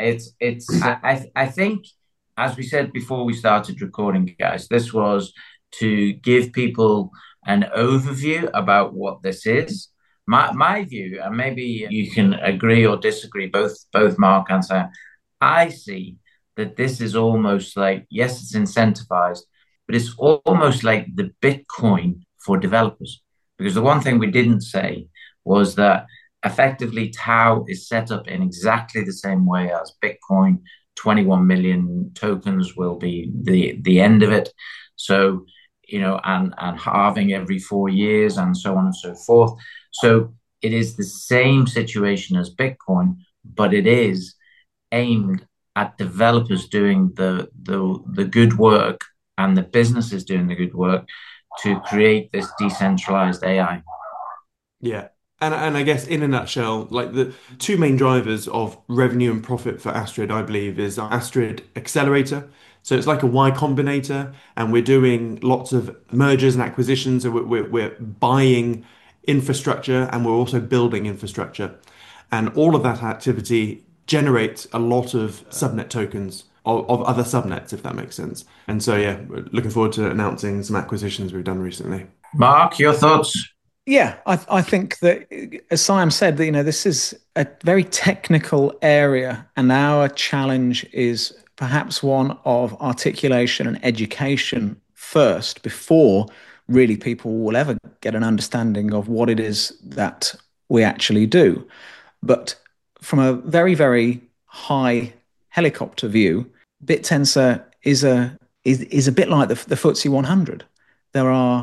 I think, as we said before we started recording, guys, this was to give people an overview about what this is. My view, and maybe you can agree or disagree, both Mark and Sam, I see that this is almost like, yes, it's incentivized, but it's almost like the Bitcoin for developers. Because the one thing we didn't say was that effectively Tau is set up in exactly the same way as Bitcoin. 21 million tokens will be the end of it. So, and halving every 4 years and so on and so forth. So it is the same situation as Bitcoin, but it is aimed at developers doing the good work and the businesses doing the good work to create this decentralized AI. Yeah. And I guess in a nutshell, like the two main drivers of revenue and profit for Astrid, I believe, is our Astrid Accelerator. So it's like a Y Combinator, and we're doing lots of mergers and acquisitions. So we're buying infrastructure and we're also building infrastructure. And all of that activity generates a lot of subnet tokens of other subnets, if that makes sense. And so, yeah, we're looking forward to announcing some acquisitions we've done recently. Mark, your thoughts? Yeah, I think that, as Simon said, that this is a very technical area, and our challenge is perhaps one of articulation and education first, before really people will ever get an understanding of what it is that we actually do. But from a very, very high helicopter view, BitTensor is a bit like the FTSE 100. There are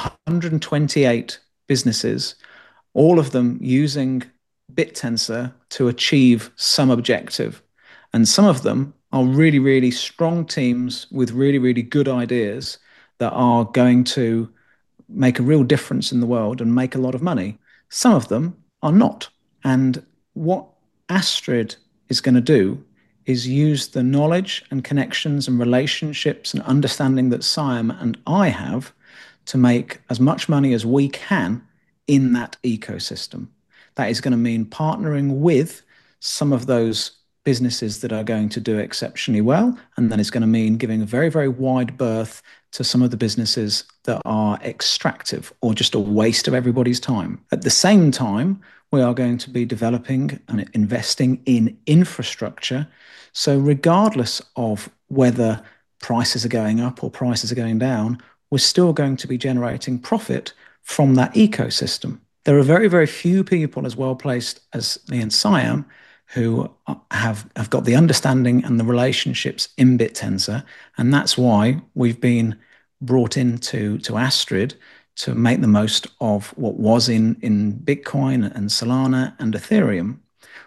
128 businesses, all of them using BitTensor to achieve some objective. And some of them are really, really strong teams with really, really good ideas that are going to make a real difference in the world and make a lot of money. Some of them are not. And what Astrid is going to do is use the knowledge and connections and relationships and understanding that Siam and I have to make as much money as we can in that ecosystem. That is going to mean partnering with some of those businesses that are going to do exceptionally well. And then it's going to mean giving a very, very wide berth to some of the businesses that are extractive or just a waste of everybody's time. At the same time, we are going to be developing and investing in infrastructure. So regardless of whether prices are going up or prices are going down, we're still going to be generating profit from that ecosystem. There are very, very few people as well placed as me and Siam who have got the understanding and the relationships in BitTensor. And that's why we've been brought into Astrid to make the most of what was in Bitcoin and Solana and Ethereum.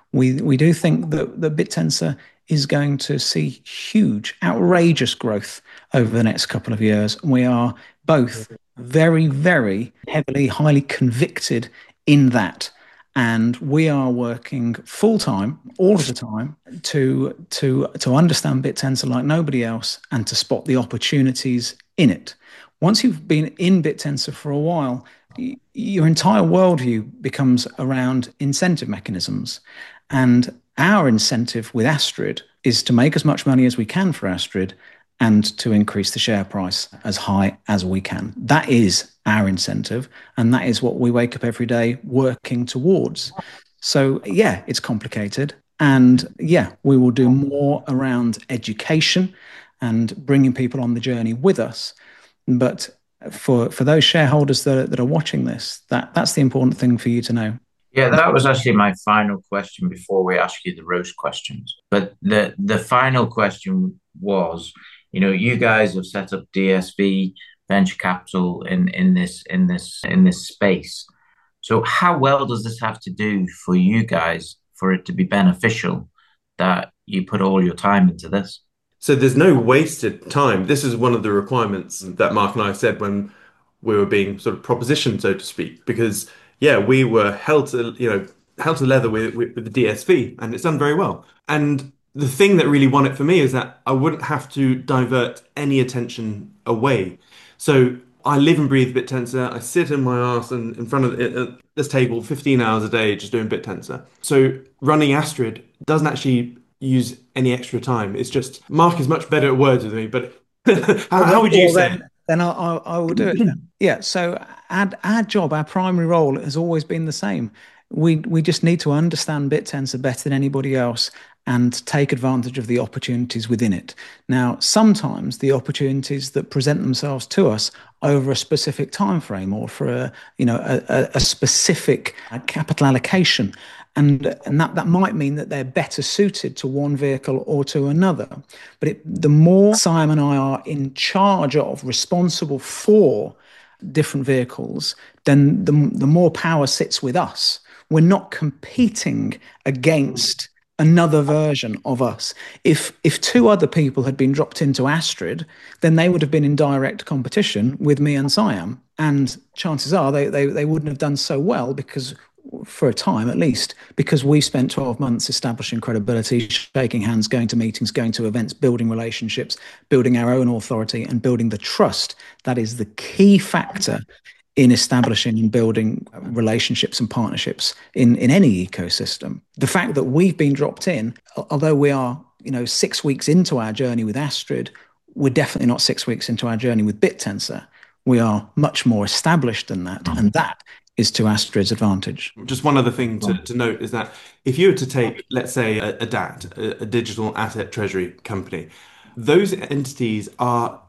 We do think that the BitTensor is going to see huge, outrageous growth over the next couple of years. We are both very, very heavily, highly convicted in that. And we are working full time, all of the time, to understand BitTensor like nobody else and to spot the opportunities in it. Once you've been in BitTensor for a while, your entire worldview becomes around incentive mechanisms. And our incentive with Astrid is to make as much money as we can for Astrid and to increase the share price as high as we can. That is our incentive, and that is what we wake up every day working towards. So yeah, it's complicated, and yeah, we will do more around education and bringing people on the journey with us. But for those shareholders that are watching this, that's the important thing for you to know. Yeah, that was actually my final question before we ask you the roast questions. But the final question was, you guys have set up DSV venture capital in this space. So how well does this have to do for you guys for it to be beneficial that you put all your time into this? So there's no wasted time. This is one of the requirements that Mark and I said when we were being sort of propositioned, so to speak, because yeah, we were held to leather with the DSV, and it's done very well. And the thing that really won it for me is that I wouldn't have to divert any attention away. So I live and breathe BitTensor. I sit in my arse and in front of this table 15 hours a day just doing BitTensor. So running Astrid doesn't actually use any extra time. It's just Mark is much better at words with me, but how would you say it? Then I will do it. Yeah. So our job, our primary role has always been the same. We just need to understand BitTensor better than anybody else and take advantage of the opportunities within it. Now, sometimes the opportunities that present themselves to us over a specific time frame or for a specific capital allocation. And that might mean that they're better suited to one vehicle or to another. But the more Simon and I are in charge of, responsible for different vehicles, then the more power sits with us. We're not competing against another version of us. If two other people had been dropped into Astrid, then they would have been in direct competition with me and Siam. And chances are they wouldn't have done so well because, for a time at least, because we spent 12 months establishing credibility, shaking hands, going to meetings, going to events, building relationships, building our own authority, and building the trust that is the key factor in establishing and building relationships and partnerships in any ecosystem. The fact that we've been dropped in, although we are 6 weeks into our journey with Astrid, we're definitely not 6 weeks into our journey with BitTensor. We are much more established than that, and that is to Astrid's advantage. Just one other thing to note is that if you were to take, let's say, a DAT, a digital asset treasury company, those entities are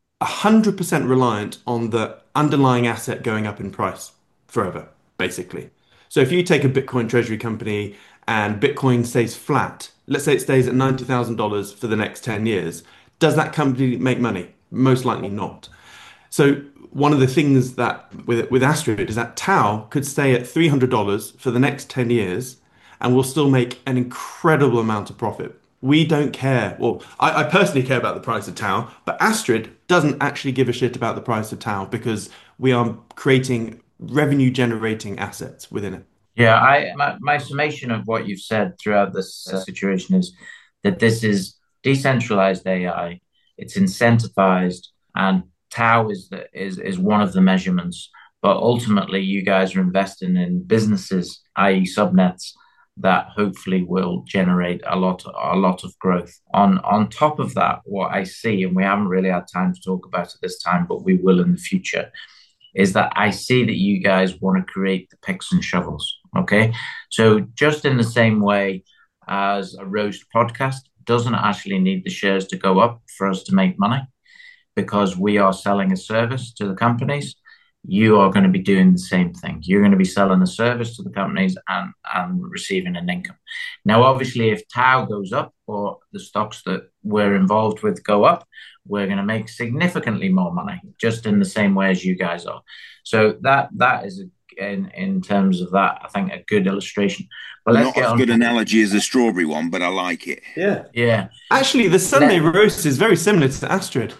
100% reliant on the underlying asset going up in price forever, basically. So if you take a Bitcoin treasury company and Bitcoin stays flat, let's say it stays at $90,000 for the next 10 years, does that company make money? Most likely not. So one of the things that with Astrid is that Tau could stay at $300 for the next 10 years and will still make an incredible amount of profit. We don't care. Well, I personally care about the price of Tau, but Astrid doesn't actually give a shit about the price of Tau because we are creating revenue generating assets within it. Yeah, my summation of what you've said throughout this situation is that this is decentralized AI. It's incentivized, and Tau is one of the measurements. But ultimately, you guys are investing in businesses, i.e., subnets, that hopefully will generate a lot of growth. On top of that, what I see, and we haven't really had time to talk about it this time, but we will in the future, is that I see that you guys want to create the picks and shovels. Okay, so just in the same way as a roast podcast doesn't actually need the shares to go up for us to make money, because we are selling a service to the companies. You are going to be doing the same thing. You're going to be selling a service to the companies and receiving an income. Now, obviously, if Tau goes up or the stocks that we're involved with go up, we're going to make significantly more money, just in the same way as you guys are. So that is, in terms of that, I think a good illustration. But let's not as good analogy as the strawberry one, but I like it. Yeah. Actually, the Sunday roast is very similar to Astrid.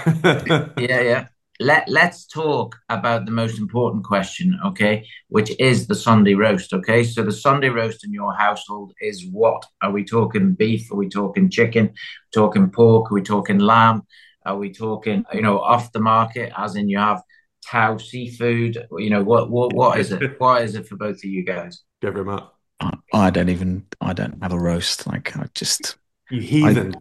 Yeah. Let's talk about the most important question, okay, which is the Sunday roast, okay? So the Sunday roast in your household is what? Are we talking beef? Are we talking chicken? Are we talking pork? Are we talking lamb? Are we talking, off the market, as in you have Tau seafood? What is it? What is it for both of you guys? Go for Matt. I don't have a roast. You heathen.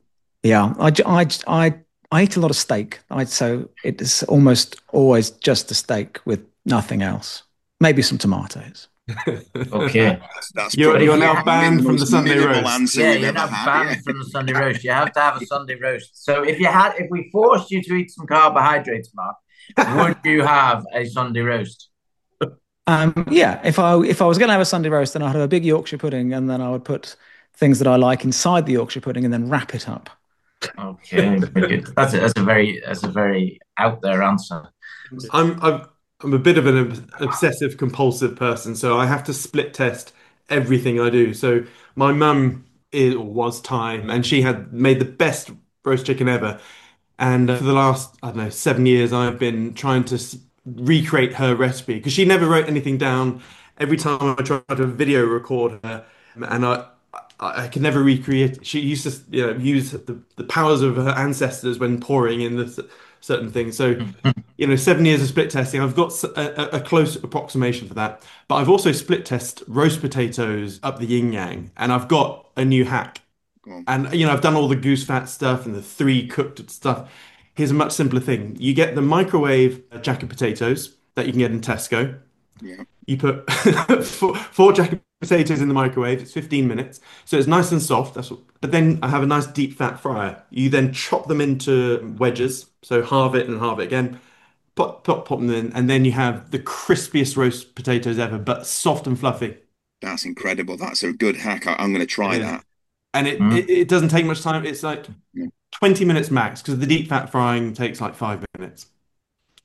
I eat a lot of steak, so it is almost always just a steak with nothing else. Maybe some tomatoes. Okay. You're now banned from the Sunday roast. Yeah, you're now banned from the Sunday roast. You have to have a Sunday roast. So if we forced you to eat some carbohydrates, Mark, would you have a Sunday roast? Yeah. If I was going to have a Sunday roast, then I'd have a big Yorkshire pudding, and then I would put things that I like inside the Yorkshire pudding, and then wrap it up. Okay, that's a very out there answer. I'm a bit of an obsessive compulsive person, so I have to split test everything I do. So my mum was Thai, and she had made the best roast chicken ever. And for the last, 7 years, I've been trying to recreate her recipe because she never wrote anything down. Every time I tried to video record her, and I could never recreate. She used to, use the powers of her ancestors when pouring in the certain things. So, 7 years of split testing, I've got a close approximation for that. But I've also split tested roast potatoes up the yin yang, and I've got a new hack. And I've done all the goose fat stuff and the 3 cooked stuff. Here's a much simpler thing: you get the microwave jacket potatoes that you can get in Tesco. Yeah. You put four jacket potatoes in the microwave. It's 15 minutes, so it's nice and soft. But then I have a nice deep fat fryer. You then chop them into wedges, so halve it and halve it again. Pop them in, and then you have the crispiest roast potatoes ever, but soft and fluffy. That's incredible. That's a good hack. I'm going to try that. And it doesn't take much time. It's like 20 minutes max, because the deep fat frying takes like 5 minutes.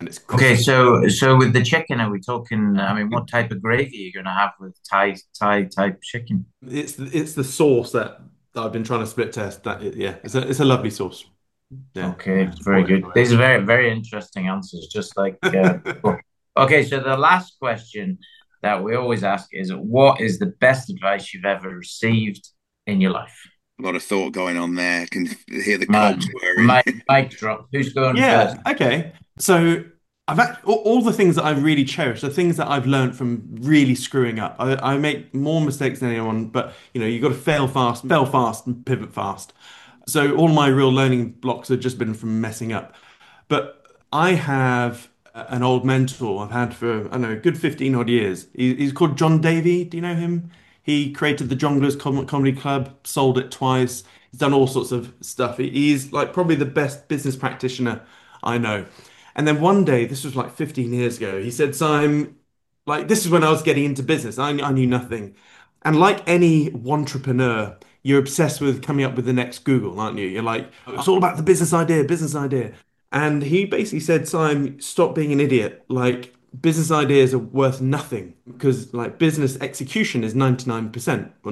and it's Okay, crispy. so with the chicken, are we talking? I mean, what type of gravy are you going to have with Thai type chicken? It's the sauce that I've been trying to split test. Yeah, it's a lovely sauce. Yeah, Okay, very quite good. enjoy These are very very interesting answers. Just like it. okay, so the last question that we always ask is, what is the best advice you've ever received in your life? A lot of thought going on there. Can hear the Mike, cogs whirring. Mic drop. Who's going first? Yeah, okay. So all the things that I really cherish, the things that I've learned from really screwing up. I make more mistakes than anyone, but you got to fail fast, and pivot fast. So all my real learning blocks have just been from messing up. But I have an old mentor I've had for, I don't know, a good 15 odd years. He's called John Davey. Do you know him? He created the Jongleurs Comedy Club, sold it twice. He's done all sorts of stuff. He's like probably the best business practitioner I know. And then one day, this was like 15 years ago, he said, Simon, like this is when I was getting into business. I knew nothing. And like any entrepreneur, you're obsessed with coming up with the next Google, aren't you? You're like, it's all about the business idea, business idea. And he basically said, Simon, stop being an idiot. Like, business ideas are worth nothing because, like, business execution is 99% or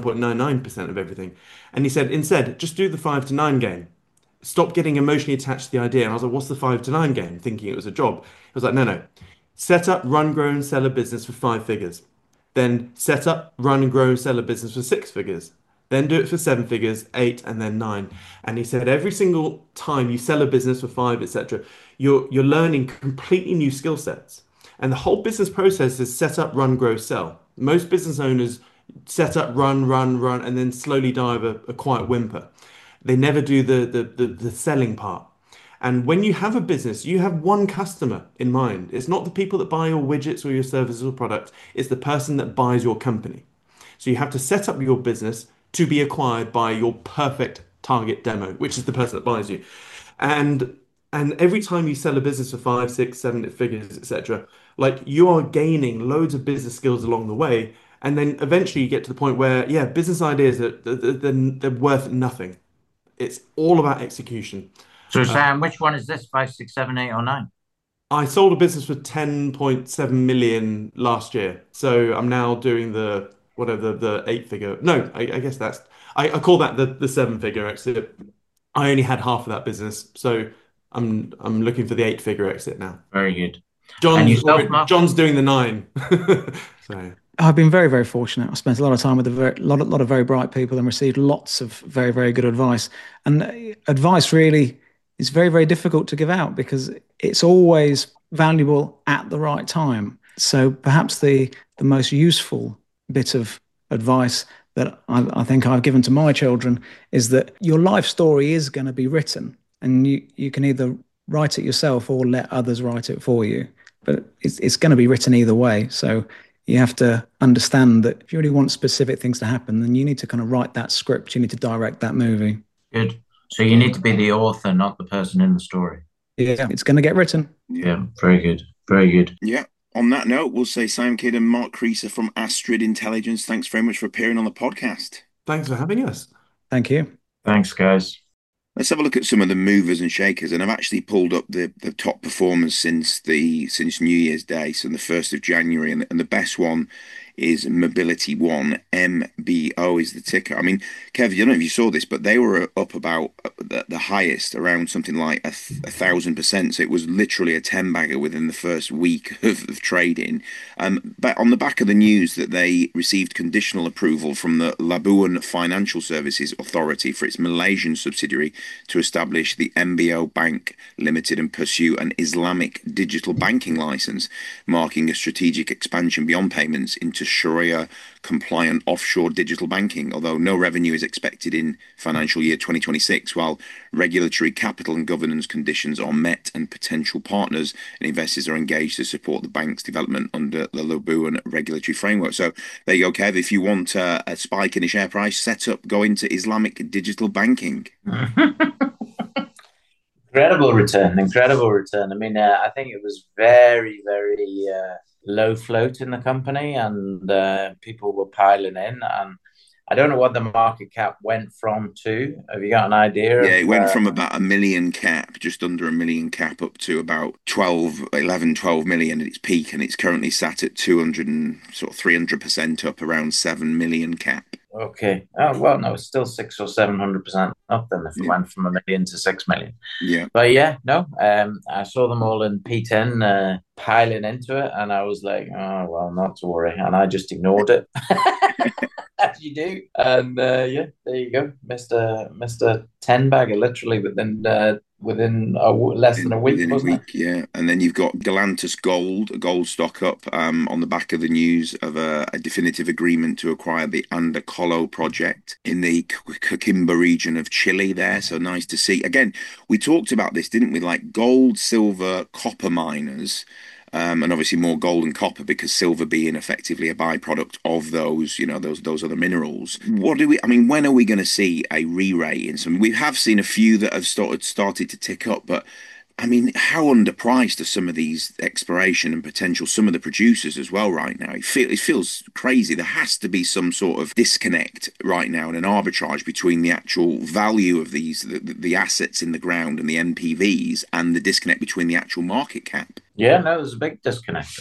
99.99% of everything. And he said, instead, just do the 5 to 9 game. Stop getting emotionally attached to the idea. And I was like, what's the 5 to 9 game? Thinking it was a job. He was like, no, no. Set up, run, grow, and sell a business for 5 figures. Then set up, run, and grow, and sell a business for 6 figures. Then do it for 7 figures, eight, and then nine. And he said every single time you sell a business for five, etc., you're learning completely new skill sets. And the whole business process is set up, run, grow, sell. Most business owners set up, run, and then slowly die of a quiet whimper. They never do the selling part. And when you have a business, you have one customer in mind. It's not the people that buy your widgets or your services or products, it's the person that buys your company. So you have to set up your business to be acquired by your perfect target demo, which is the person that buys you. And and every time you sell a business for 5, 6, 7 figures, etc., like you are gaining loads of business skills along the way. And then eventually you get to the point where, yeah, business ideas are they're worth nothing. It's all about execution. So, Sam, which one is this? Five, six, seven, eight, or nine? I sold a business for 10.7 million last year. So I'm now doing the whatever the 8 figure. No, I guess I call that the 7 figure exit. I only had half of that business, so I'm looking for the 8 figure exit now. Very good. And yourself, Mark? John's doing the 9. So I've been very, very fortunate. I spent a lot of time with lot of very bright people and received lots of very, very good advice. And advice really is very, very difficult to give out because it's always valuable at the right time. So perhaps the most useful bit of advice that I think I've given to my children is that your life story is going to be written, and you can either write it yourself or let others write it for you. But it's going to be written either way. So you have to understand that if you really want specific things to happen, then you need to kind of write that script. You need to direct that movie. Good. So you need to be the author, not the person in the story. Yeah, it's going to get written. Yeah, very good. Very good. Yeah. On that note, we'll say Simon Kidd and Mark Creaser from Astrid Intelligence. Thanks very much for appearing on the podcast. thanks for having us. Thank you. Thanks, guys. Let's have a look at some of the movers and shakers, and I've actually pulled up the top performers since New Year's Day, so the 1st of January, and the best one is Mobility One. MBO is the ticker. I mean, Kev, I don't know if you saw this, but they were up about the highest, around something like 1,000%. So it was literally a 10-bagger within the first week of trading. But on the back of the news that they received conditional approval from the Labuan Financial Services Authority for its Malaysian subsidiary to establish the MBO Bank Limited and pursue an Islamic digital banking license, marking a strategic expansion beyond payments into Sharia compliant offshore digital banking, although no revenue is expected in financial year 2026, while regulatory capital and governance conditions are met and potential partners and investors are engaged to support the bank's development under the Labuan regulatory framework. So there you go, Kev. If you want a spike in the share price, set up, go into Islamic digital banking. Incredible return. I mean, I think it was very, very low float in the company, and people were piling in. And I don't know what the market cap went from to. Have you got an idea? Yeah, it went from about 1 million cap, just under 1 million cap, up to about 12 million at its peak, and it's currently sat at 200 and sort of 300% up, around 7 million cap. Okay. Oh, well, no, it's still 600 or 700% up then if it went from 1 million to 6 million. Yeah. But yeah, no, I saw them all in P10 piling into it, and I was like, oh, well, not to worry. And I just ignored it. As you do. And yeah, there you go. Mr. 10 bagger, literally within less than a week, wasn't it? Yeah. And then you've got Galantas Gold, a gold stock up on the back of the news of a definitive agreement to acquire the Andacollo project in the Coquimbo region of Chile there. So nice to see. Again, we talked about this, didn't we? Like gold, silver, copper miners. And obviously more gold and copper, because silver being effectively a byproduct of those, those other minerals. When are we going to see a re-rate in some? We have seen a few that have started to tick up, but I mean, how underpriced are some of these exploration and potential, some of the producers as well right now? It feels crazy. There has to be some sort of disconnect right now and an arbitrage between the actual value of the assets in the ground and the NPVs, and the disconnect between the actual market cap. Yeah, no, there's a big disconnect.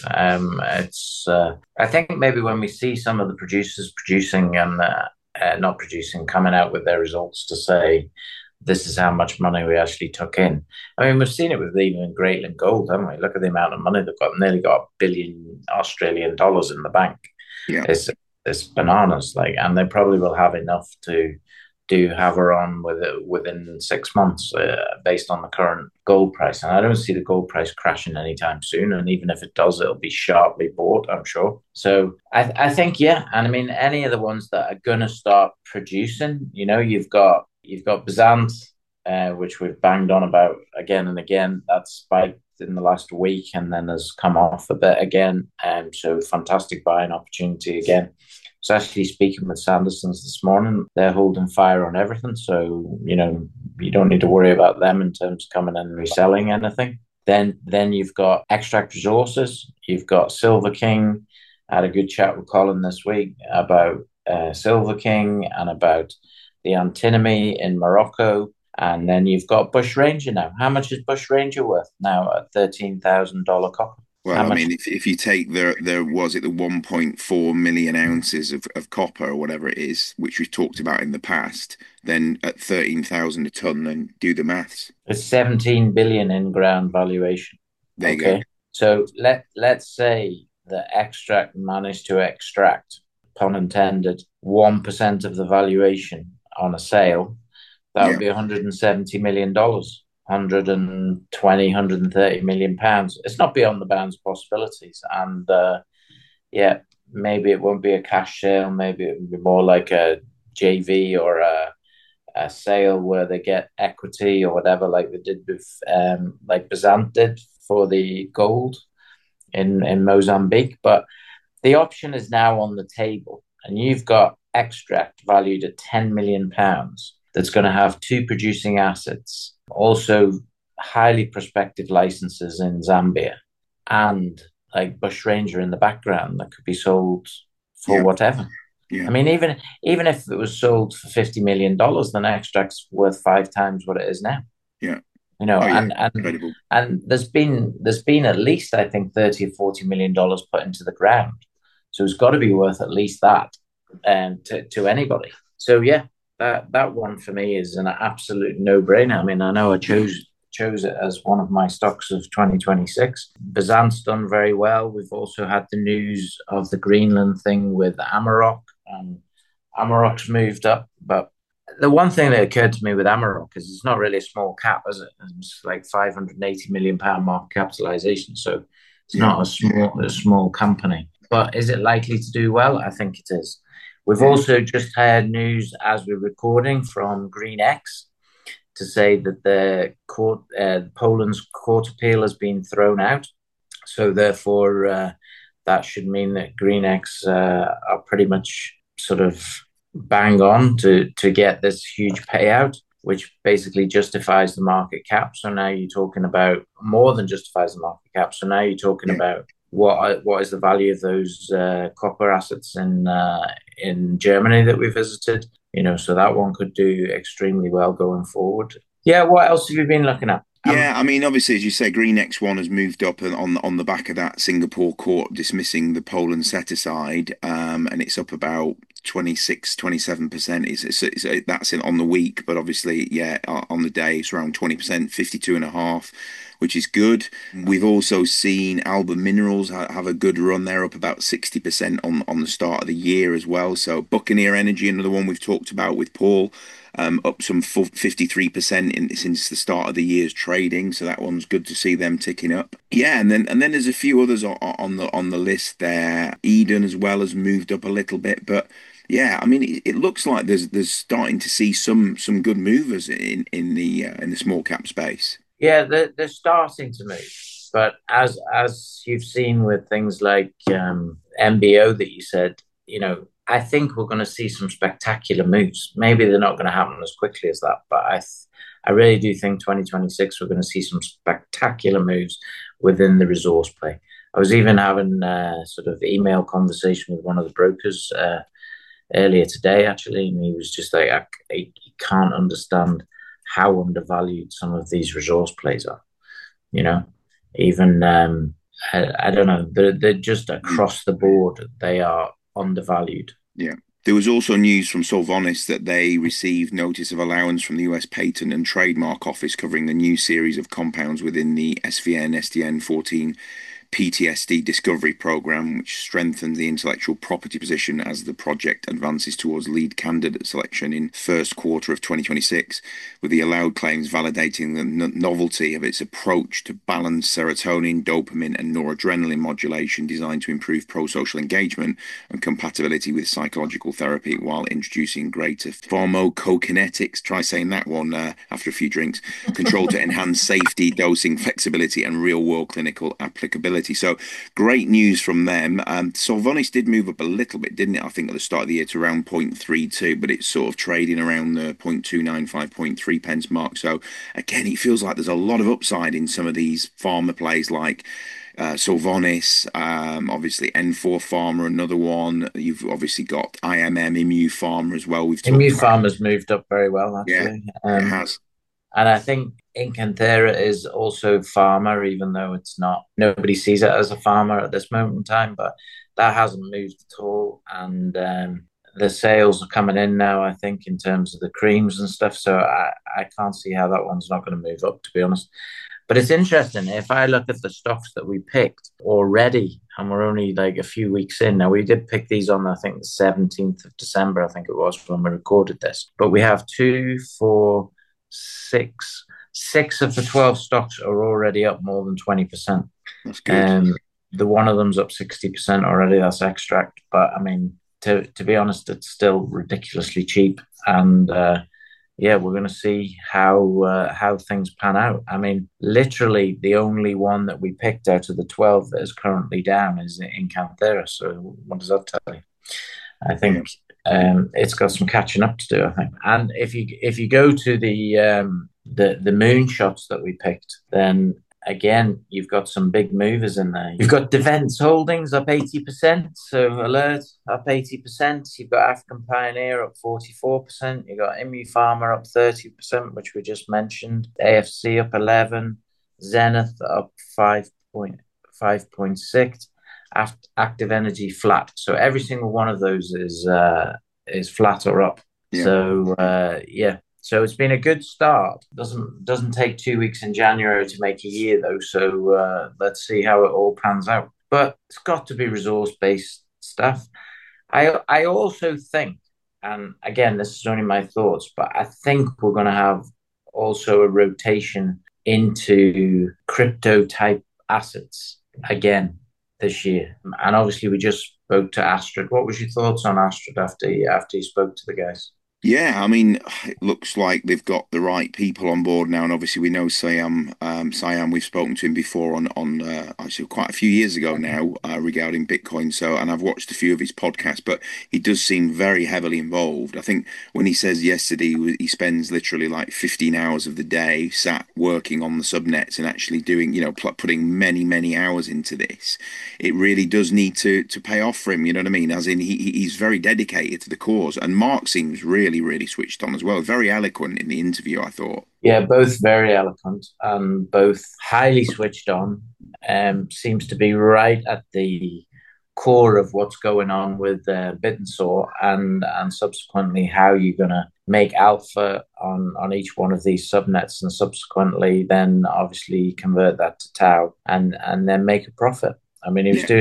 I think maybe when we see some of the producers producing and not producing, coming out with their results to say, this is how much money we actually took in. I mean, we've seen it with even Greatland Gold, haven't we? Look at the amount of money they've got. Nearly got $1 billion Australian dollars in the bank. Yeah, it's bananas. And they probably will have enough to do Havieron within 6 months, based on the current gold price. And I don't see the gold price crashing anytime soon. And even if it does, it'll be sharply bought, I'm sure. So I think, yeah. And I mean, any of the ones that are going to start producing, you've got Bezant, which we've banged on about again and again. That spiked in the last week and then has come off a bit again. So fantastic buying opportunity again. I was actually speaking with Sandersons this morning. They're holding fire on everything. So, you don't need to worry about them in terms of coming and reselling anything. Then you've got Extract Resources. You've got Silver King. I had a good chat with Colin this week about Silver King and about the Antinomy in Morocco. And then you've got Bush Ranger now. How much is Bush Ranger worth now at $13,000 copper? Well, I mean, if you take the 1.4 million ounces of copper or whatever it is, which we've talked about in the past, then at 13,000 a ton, then do the maths. It's 17 billion in ground valuation. There you go. So let's say that Extract managed to extract, pun intended, 1% of the valuation on a sale. That would be $170 million. 120, 130 million pounds. It's not beyond the bounds of possibilities. And maybe it won't be a cash sale. Maybe it will be more like a JV or a sale where they get equity or whatever, like they did with, like Bezant did for the gold in Mozambique. But the option is now on the table, and you've got Extract valued at £10 million that's going to have 2 producing assets, also highly prospective licenses in Zambia, and like Bush Ranger in the background that could be sold for whatever. Yeah. I mean, even if it was sold for $50 million, then Extract's worth 5 times what it is now. Yeah. And there's been at least, I think, $30 or $40 million put into the ground. So it's got to be worth at least that to anybody. So yeah, that one for me is an absolute no-brainer. I mean, I know I chose it as one of my stocks of 2026. Bezant's done very well. We've also had the news of the Greenland thing with Amaroq, and Amaroq's moved up. But the one thing that occurred to me with Amaroq is it's not really a small cap, is it? It's like £580 million market capitalization. So it's not a small company. But is it likely to do well? I think it is. We've also just had news as we're recording from GreenX to say that Poland's court appeal has been thrown out. So therefore, that should mean that GreenX are pretty much sort of bang on to get this huge payout, which basically justifies the market cap. So now you're talking about more than justifies the market cap. So now you're talking about what is the value of those copper assets in Germany that we visited. So that one could do extremely well going forward. Yeah, what else have you been looking at? Yeah, I mean, obviously, as you say, Green X1 has moved up on the back of that Singapore court dismissing the Poland set aside, and it's up about 26-27%. That's on the week, but obviously, yeah, on the day it's around 20%, 52.5, which is good. We've also seen Alba Minerals have a good run. They're up about 60% on the start of the year as well. So Buccaneer Energy, another one we've talked about with Paul. Up some 53% since the start of the year's trading, so that one's good to see them ticking up. Yeah, and then there's a few others on the list there. Eden as well has moved up a little bit, but yeah, I mean it looks like there's starting to see some good movers in the small cap space. Yeah, they're starting to move, but as you've seen with things like MBO that you said, I think we're going to see some spectacular moves. Maybe they're not going to happen as quickly as that, but I really do think 2026 we're going to see some spectacular moves within the resource play. I was even having a sort of email conversation with one of the brokers earlier today, actually, and he was just like, he can't understand how undervalued some of these resource plays are. Even I don't know, they're just across the board, they are undervalued. Yeah. There was also news from Solvonis that they received notice of allowance from the US Patent and Trademark Office covering the new series of compounds within the SVN SDN14 PTSD discovery program, which strengthens the intellectual property position as the project advances towards lead candidate selection in first quarter of 2026, with the allowed claims validating the novelty of its approach to balance serotonin, dopamine, and noradrenaline modulation designed to improve pro-social engagement and compatibility with psychological therapy while introducing greater pharmacokinetics, try saying that one after a few drinks, control to enhance safety, dosing, flexibility, and real-world clinical applicability. So great news from them. Solvonis did move up a little bit, didn't it? I think at the start of the year to around 0.32, but it's sort of trading around the 0.295, 0.3 pence mark. So again, it feels like there's a lot of upside in some of these pharma plays like Solvonis, obviously N4 Pharma, another one. You've obviously got IMM, Immu Pharma as well. Immu Pharma's moved up very well, actually. Yeah, it has. And I think Incanthera is also pharma, even though it's not. Nobody sees it as a pharma at this moment in time, but that hasn't moved at all. And the sales are coming in now, I think, in terms of the creams and stuff. So I can't see how that one's not going to move up, to be honest. But it's interesting. If I look at the stocks that we picked already, and we're only like a few weeks in now, we did pick these on, I think, the 17th of December, I think it was, when we recorded this. But we have 6 of the 12 stocks are already up more than 20%. That's good. The one of them's up 60% already. That's Extract. But I mean, to be honest, it's still ridiculously cheap. And yeah, we're going to see how things pan out. I mean, literally the only one that we picked out of the 12 that is currently down is Incanthera. So what does that tell you? I think it's got some catching up to do, I think. And if you go to the moonshots that we picked, then again you've got some big movers in there. You've got Defence Holdings up 80%, so Alert up 80%. You've got African Pioneer up 44%. You've got Immu Pharma up 30%, which we just mentioned. AFC up 11%. Zenith up 5.6%. Active Energy flat. So every single one of those is flat or up. Yeah. So so it's been a good start. Doesn't take 2 weeks in January to make a year though. So let's see how it all pans out. But it's got to be resource based stuff. I also think, and again this is only my thoughts, but I think we're going to have also a rotation into crypto type assets again this year. And obviously we just spoke to Astrid. What was your thoughts on Astrid after you spoke to the guys? Yeah, I mean, it looks like they've got the right people on board now, and obviously we know Siam. We've spoken to him before on actually quite a few years ago now regarding Bitcoin. So, and I've watched a few of his podcasts, but he does seem very heavily involved. I think when he says yesterday he spends literally like 15 hours of the day sat working on the subnets and actually doing, putting many hours into this. It really does need to pay off for him. You know what I mean? As in, he's very dedicated to the cause, and Mark seems really switched on as well. Very eloquent in the interview, I thought. Yeah, both very eloquent and both highly switched on. Seems to be right at the core of what's going on with Bittensaw and subsequently how you're going to make alpha on each one of these subnets and subsequently then obviously convert that to Tau and then make a profit. I mean, Yeah.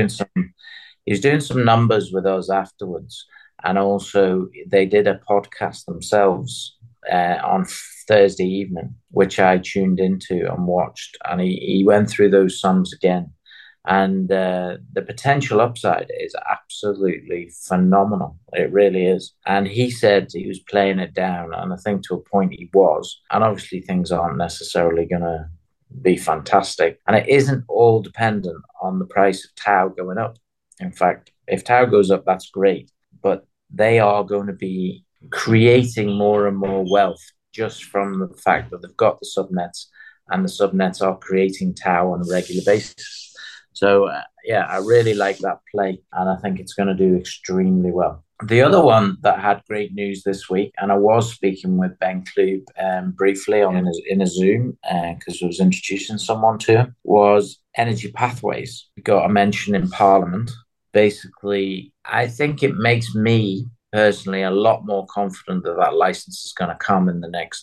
he was doing some numbers with us afterwards, and also they did a podcast themselves on Thursday evening, which I tuned into and watched, and he went through those sums again. And the potential upside is absolutely phenomenal. It really is. And he said he was playing it down, and I think to a point he was. And obviously, things aren't necessarily going to be fantastic. And it isn't all dependent on the price of Tau going up. In fact, if Tau goes up, that's great. But they are going to be creating more and more wealth just from the fact that they've got the subnets and the subnets are creating Tau on a regular basis. So, yeah, I really like that play and I think it's going to do extremely well. The other one that had great news this week, and I was speaking with Ben Klube briefly in a Zoom because I was introducing someone to him, was Energy Pathways. We got a mention in Parliament. Basically, I think it makes me personally a lot more confident that that license is going to come in the next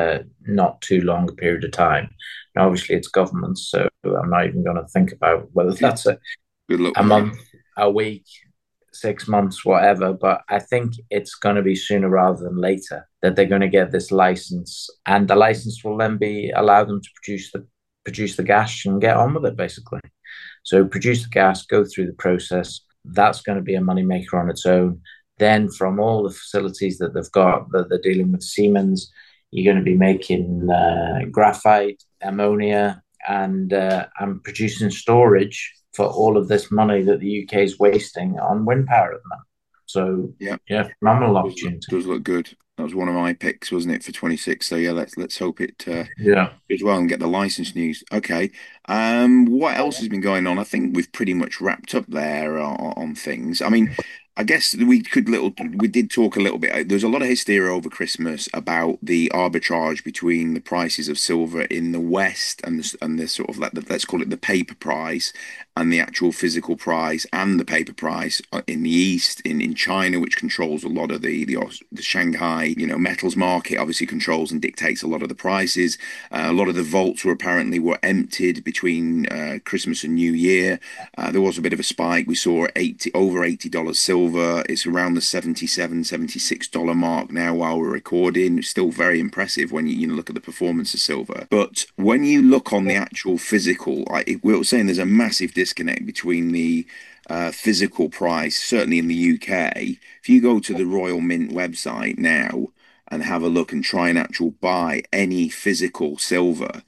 not too long a period of time. Now, obviously, it's government, so I'm not even going to think about whether that's a month, a week, 6 months, whatever. But I think it's going to be sooner rather than later that they're going to get this license, and the license will then allow them to produce the gas and get on with it, basically. So produce the gas, go through the process. That's going to be a moneymaker on its own. Then from all the facilities that they've got, that they're dealing with Siemens, you're going to be making graphite, ammonia, and producing storage for all of this money that the UK is wasting on wind power at the moment. So yeah, phenomenal opportunity. Does look good. That was one of my picks, wasn't it, for 26? So yeah, let's hope it as well and get the license news. Okay. What else has been going on? I think we've pretty much wrapped up there on things. I mean, I guess we did talk a little bit. There's a lot of hysteria over Christmas about the arbitrage between the prices of silver in the West and the sort of let's call it the paper price and the actual physical price and the paper price in the East, in China, which controls a lot of the Shanghai, metals market, obviously controls and dictates a lot of the prices. A lot of the vaults were emptied between Christmas and New Year. There was a bit of a spike. We saw over $80 silver. It's around the $77-$76 mark now while we're recording. It's still very impressive when you look at the performance of silver. But when you look on the actual physical, we were saying there's a massive disconnect between the physical price, certainly in the UK. If you go to the Royal Mint website now and have a look and try and actually buy any physical silver,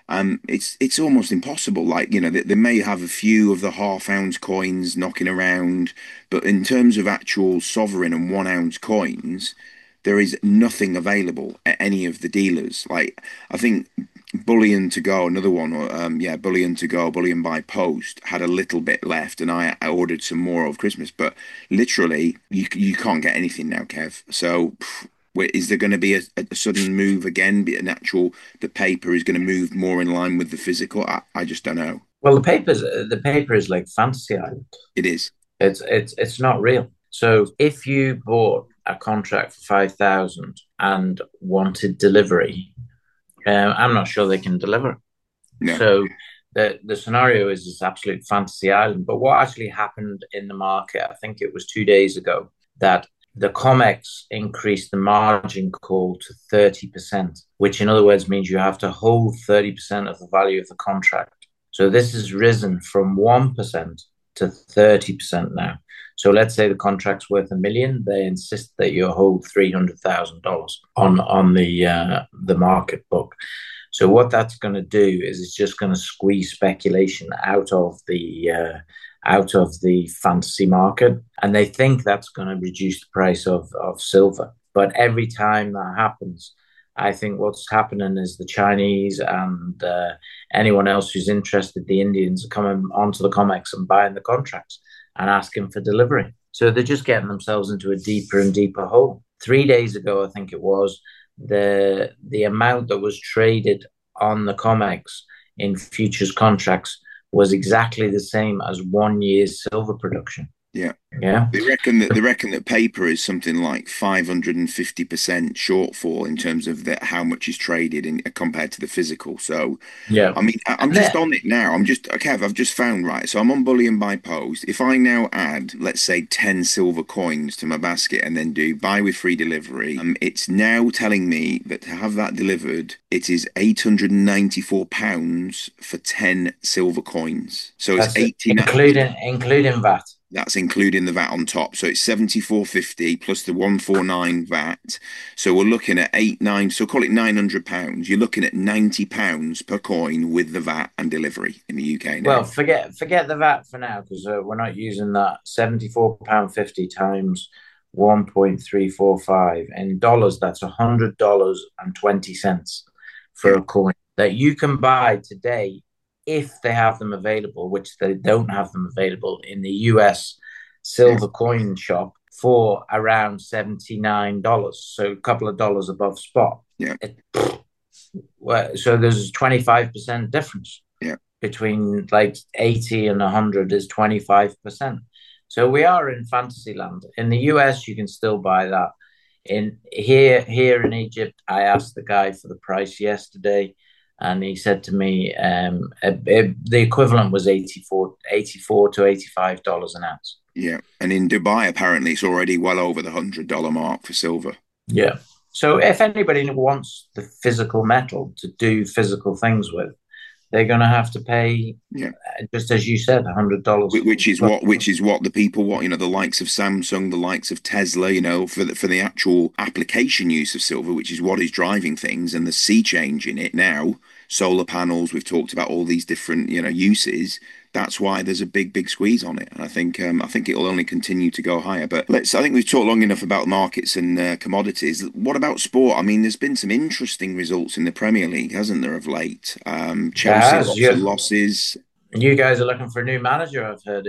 it's almost impossible. They may have a few of the half-ounce coins knocking around, but in terms of actual sovereign and 1 ounce coins, there is nothing available at any of the dealers. I think Bullion to Go, another one, Bullion to Go, Bullion by Post had a little bit left, and I ordered some more over Christmas. But literally, you can't get anything now, Kev. So. Is there going to be a sudden move again? The paper is going to move more in line with the physical? I just don't know. Well, the paper is like Fantasy Island. It is. It's not real. So if you bought a contract for 5,000 and wanted delivery, I'm not sure they can deliver. No. So the scenario is this absolute Fantasy Island. But what actually happened in the market, I think it was 2 days ago, that the COMEX increased the margin call to 30%, which in other words means you have to hold 30% of the value of the contract. So this has risen from 1% to 30% now. So let's say the contract's worth $1 million. They insist that you hold $300,000 on the market book. So what that's going to do is it's just going to squeeze speculation out of the fantasy market, and they think that's going to reduce the price of silver. But every time that happens, I think what's happening is the Chinese and anyone else who's interested, the Indians, are coming onto the COMEX and buying the contracts and asking for delivery. So they're just getting themselves into a deeper and deeper hole. 3 days ago, I think it was, the amount that was traded on the COMEX in futures contracts was exactly the same as 1 year's silver production. Yeah. Yeah. They reckon that paper is something like 550% shortfall in terms of how much is traded compared to the physical. So, yeah, I mean, I'm just on it now. Kev, I've just found, right. So I'm on Bullion by Post. If I now add, let's say, 10 silver coins to my basket and then do buy with free delivery, it's now telling me that to have that delivered, it is £894 for 10 silver coins. So it's 89, including VAT. That's including the VAT on top. So it's 74.50 plus the 149 VAT. So we're looking at so call it £900. You're looking at £90 per coin with the VAT and delivery in the UK now. Well, forget the VAT for now, because we're not using that. £74.50 times 1.345 in dollars. That's $100.20 for a coin that you can buy today, if they have them available, which they don't have them available in the US silver coin shop, for around $79. So a couple of dollars above spot. Yeah. So there's a 25% difference. Yeah. Between like 80 and 100 is 25%. So we are in fantasy land. In the US, you can still buy that. Here in Egypt, I asked the guy for the price yesterday, and he said to me, the equivalent was $84 to $85 an ounce. Yeah, and in Dubai, apparently, it's already well over the $100 mark for silver. Yeah. So if anybody wants the physical metal to do physical things with, they're going to have to pay, just as you said, $100. Which is what the people want. The likes of Samsung, the likes of Tesla. For the actual application use of silver, which is what is driving things, and the sea change in it now. Solar panels. We've talked about all these different uses. That's why there's a big squeeze on it, and I think it will only continue to go higher. But I think we've talked long enough about markets and commodities. What about sport? I mean, there's been some interesting results in the Premier League, hasn't there, of late? Chelsea lots of losses. You guys are looking for a new manager, I've heard.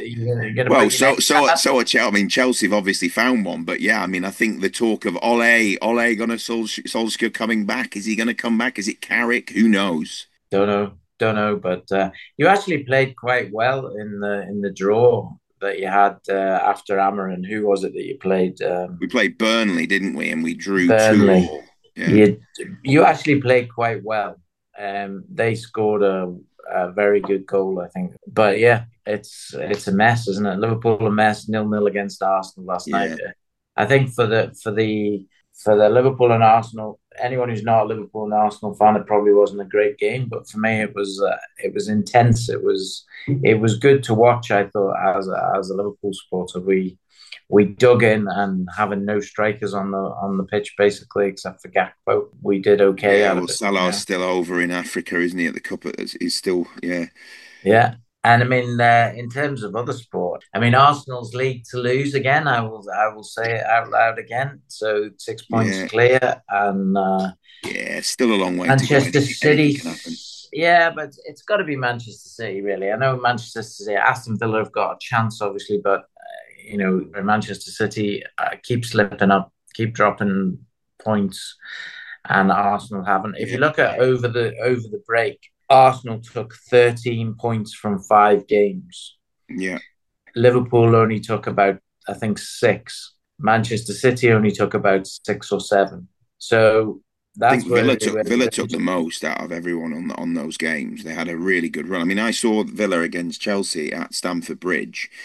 Chelsea. I mean, Chelsea have obviously found one, but I mean, I think the talk of Ole gonna Solskjaer coming back. Is he going to come back? Is it Carrick? Who knows? Don't know, but you actually played quite well in the draw that you had after Amarin. Who was it that you played? We played Burnley, didn't we? And we drew Burnley. 2-2. Yeah. You actually played quite well. They scored a very good goal, I think. But it's a mess, isn't it? Liverpool a mess, 0-0 against Arsenal last night. I think for the Liverpool and Arsenal, anyone who's not a Liverpool and Arsenal fan, it probably wasn't a great game. But for me, it was intense. It was good to watch. I thought as a Liverpool supporter, we dug in, and having no strikers on the pitch basically, except for Gakpo, we did okay. Salah's still over in Africa, isn't he? At the cup, he's still Yeah. And I mean, in terms of other sport, I mean, Arsenal's league to lose again. I will say it out loud again. So 6 points clear, and still a long way. Manchester City. Yeah, but it's got to be Manchester City, really. I know Manchester City, Aston Villa have got a chance, obviously, but Manchester City keep slipping up, keep dropping points, and Arsenal haven't. If you look at over the break, Arsenal took 13 points from 5 games. Yeah. Liverpool only took about, I think, 6. Manchester City only took about 6 or 7. So that's where Villa took the most out of everyone on those games. They had a really good run. I mean, I saw Villa against Chelsea at Stamford Bridge,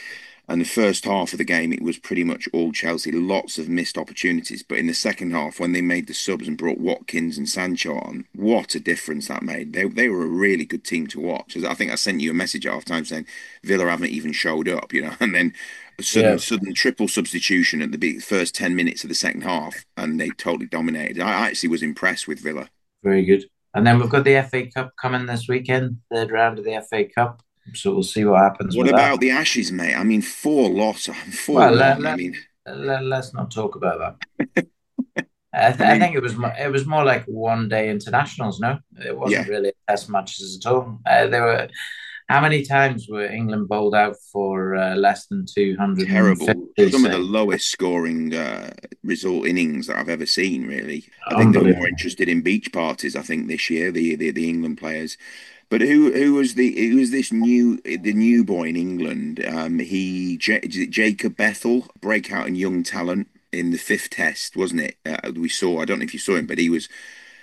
And the first half of the game, it was pretty much all Chelsea, lots of missed opportunities. But in the second half, when they made the subs and brought Watkins and Sancho on, what a difference that made. They were a really good team to watch. I think I sent you a message at half time saying Villa haven't even showed up, and then a sudden triple substitution at the first 10 minutes of the second half, and they totally dominated. I actually was impressed with Villa. Very good. And then we've got the FA Cup coming this weekend, third round of the FA Cup. So we'll see what happens. What about the Ashes, mate? I mean, 4-1. Let's not talk about that. I think it was more like one-day internationals. No, it wasn't really test matches at all. There were how many times were England bowled out for less than 200? Terrible. Some of the lowest scoring result innings that I've ever seen. Really, I think they were more interested in beach parties. I think this year the England players. But who was this new boy in England? Jacob Bethel, breakout in young talent in the 5th Test, wasn't it? We saw. I don't know if you saw him, but he was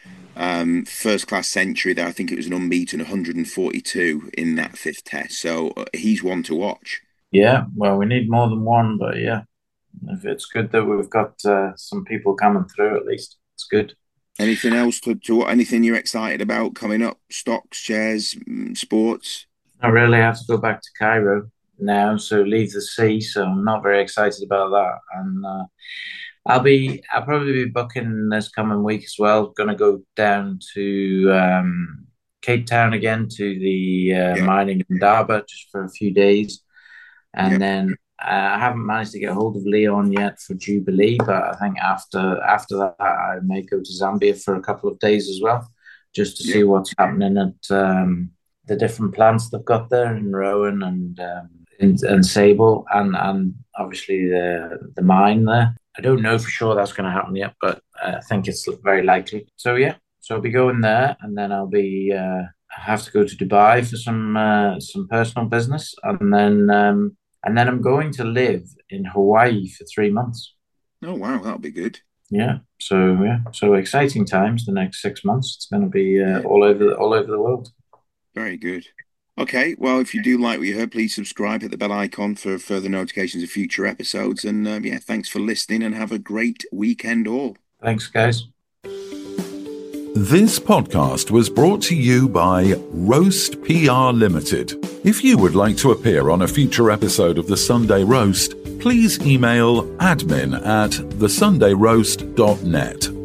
first class century there. I think it was an unbeaten 142 in that 5th Test. So he's one to watch. Yeah, well, we need more than one, but yeah, if it's good that we've got some people coming through, at least it's good. Anything else anything you're excited about coming up? Stocks, shares, sports? I really have to go back to Cairo now, so leave the sea. So I'm not very excited about that. And I'll probably be booking this coming week as well. Going to go down to Cape Town again to the mining Indaba just for a few days, and then. I haven't managed to get hold of Leon yet for Jubilee, but I think after that I may go to Zambia for a couple of days as well, just to see what's happening at the different plants they've got there in Rowan and Sable, and obviously the mine there. I don't know for sure that's going to happen yet, but I think it's very likely. So I'll be going there, and then I'll be I have to go to Dubai for some personal business, and then I'm going to live in Hawaii for 3 months. Oh, wow. That'll be good. Yeah. So exciting times the next 6 months. It's going to be all over the world. Very good. Okay. Well, if you do like what you heard, please subscribe, hit the bell icon for further notifications of future episodes. And thanks for listening and have a great weekend all. Thanks, guys. This podcast was brought to you by Roast PR Limited. If you would like to appear on a future episode of The Sunday Roast, please email admin@thesundayroast.net.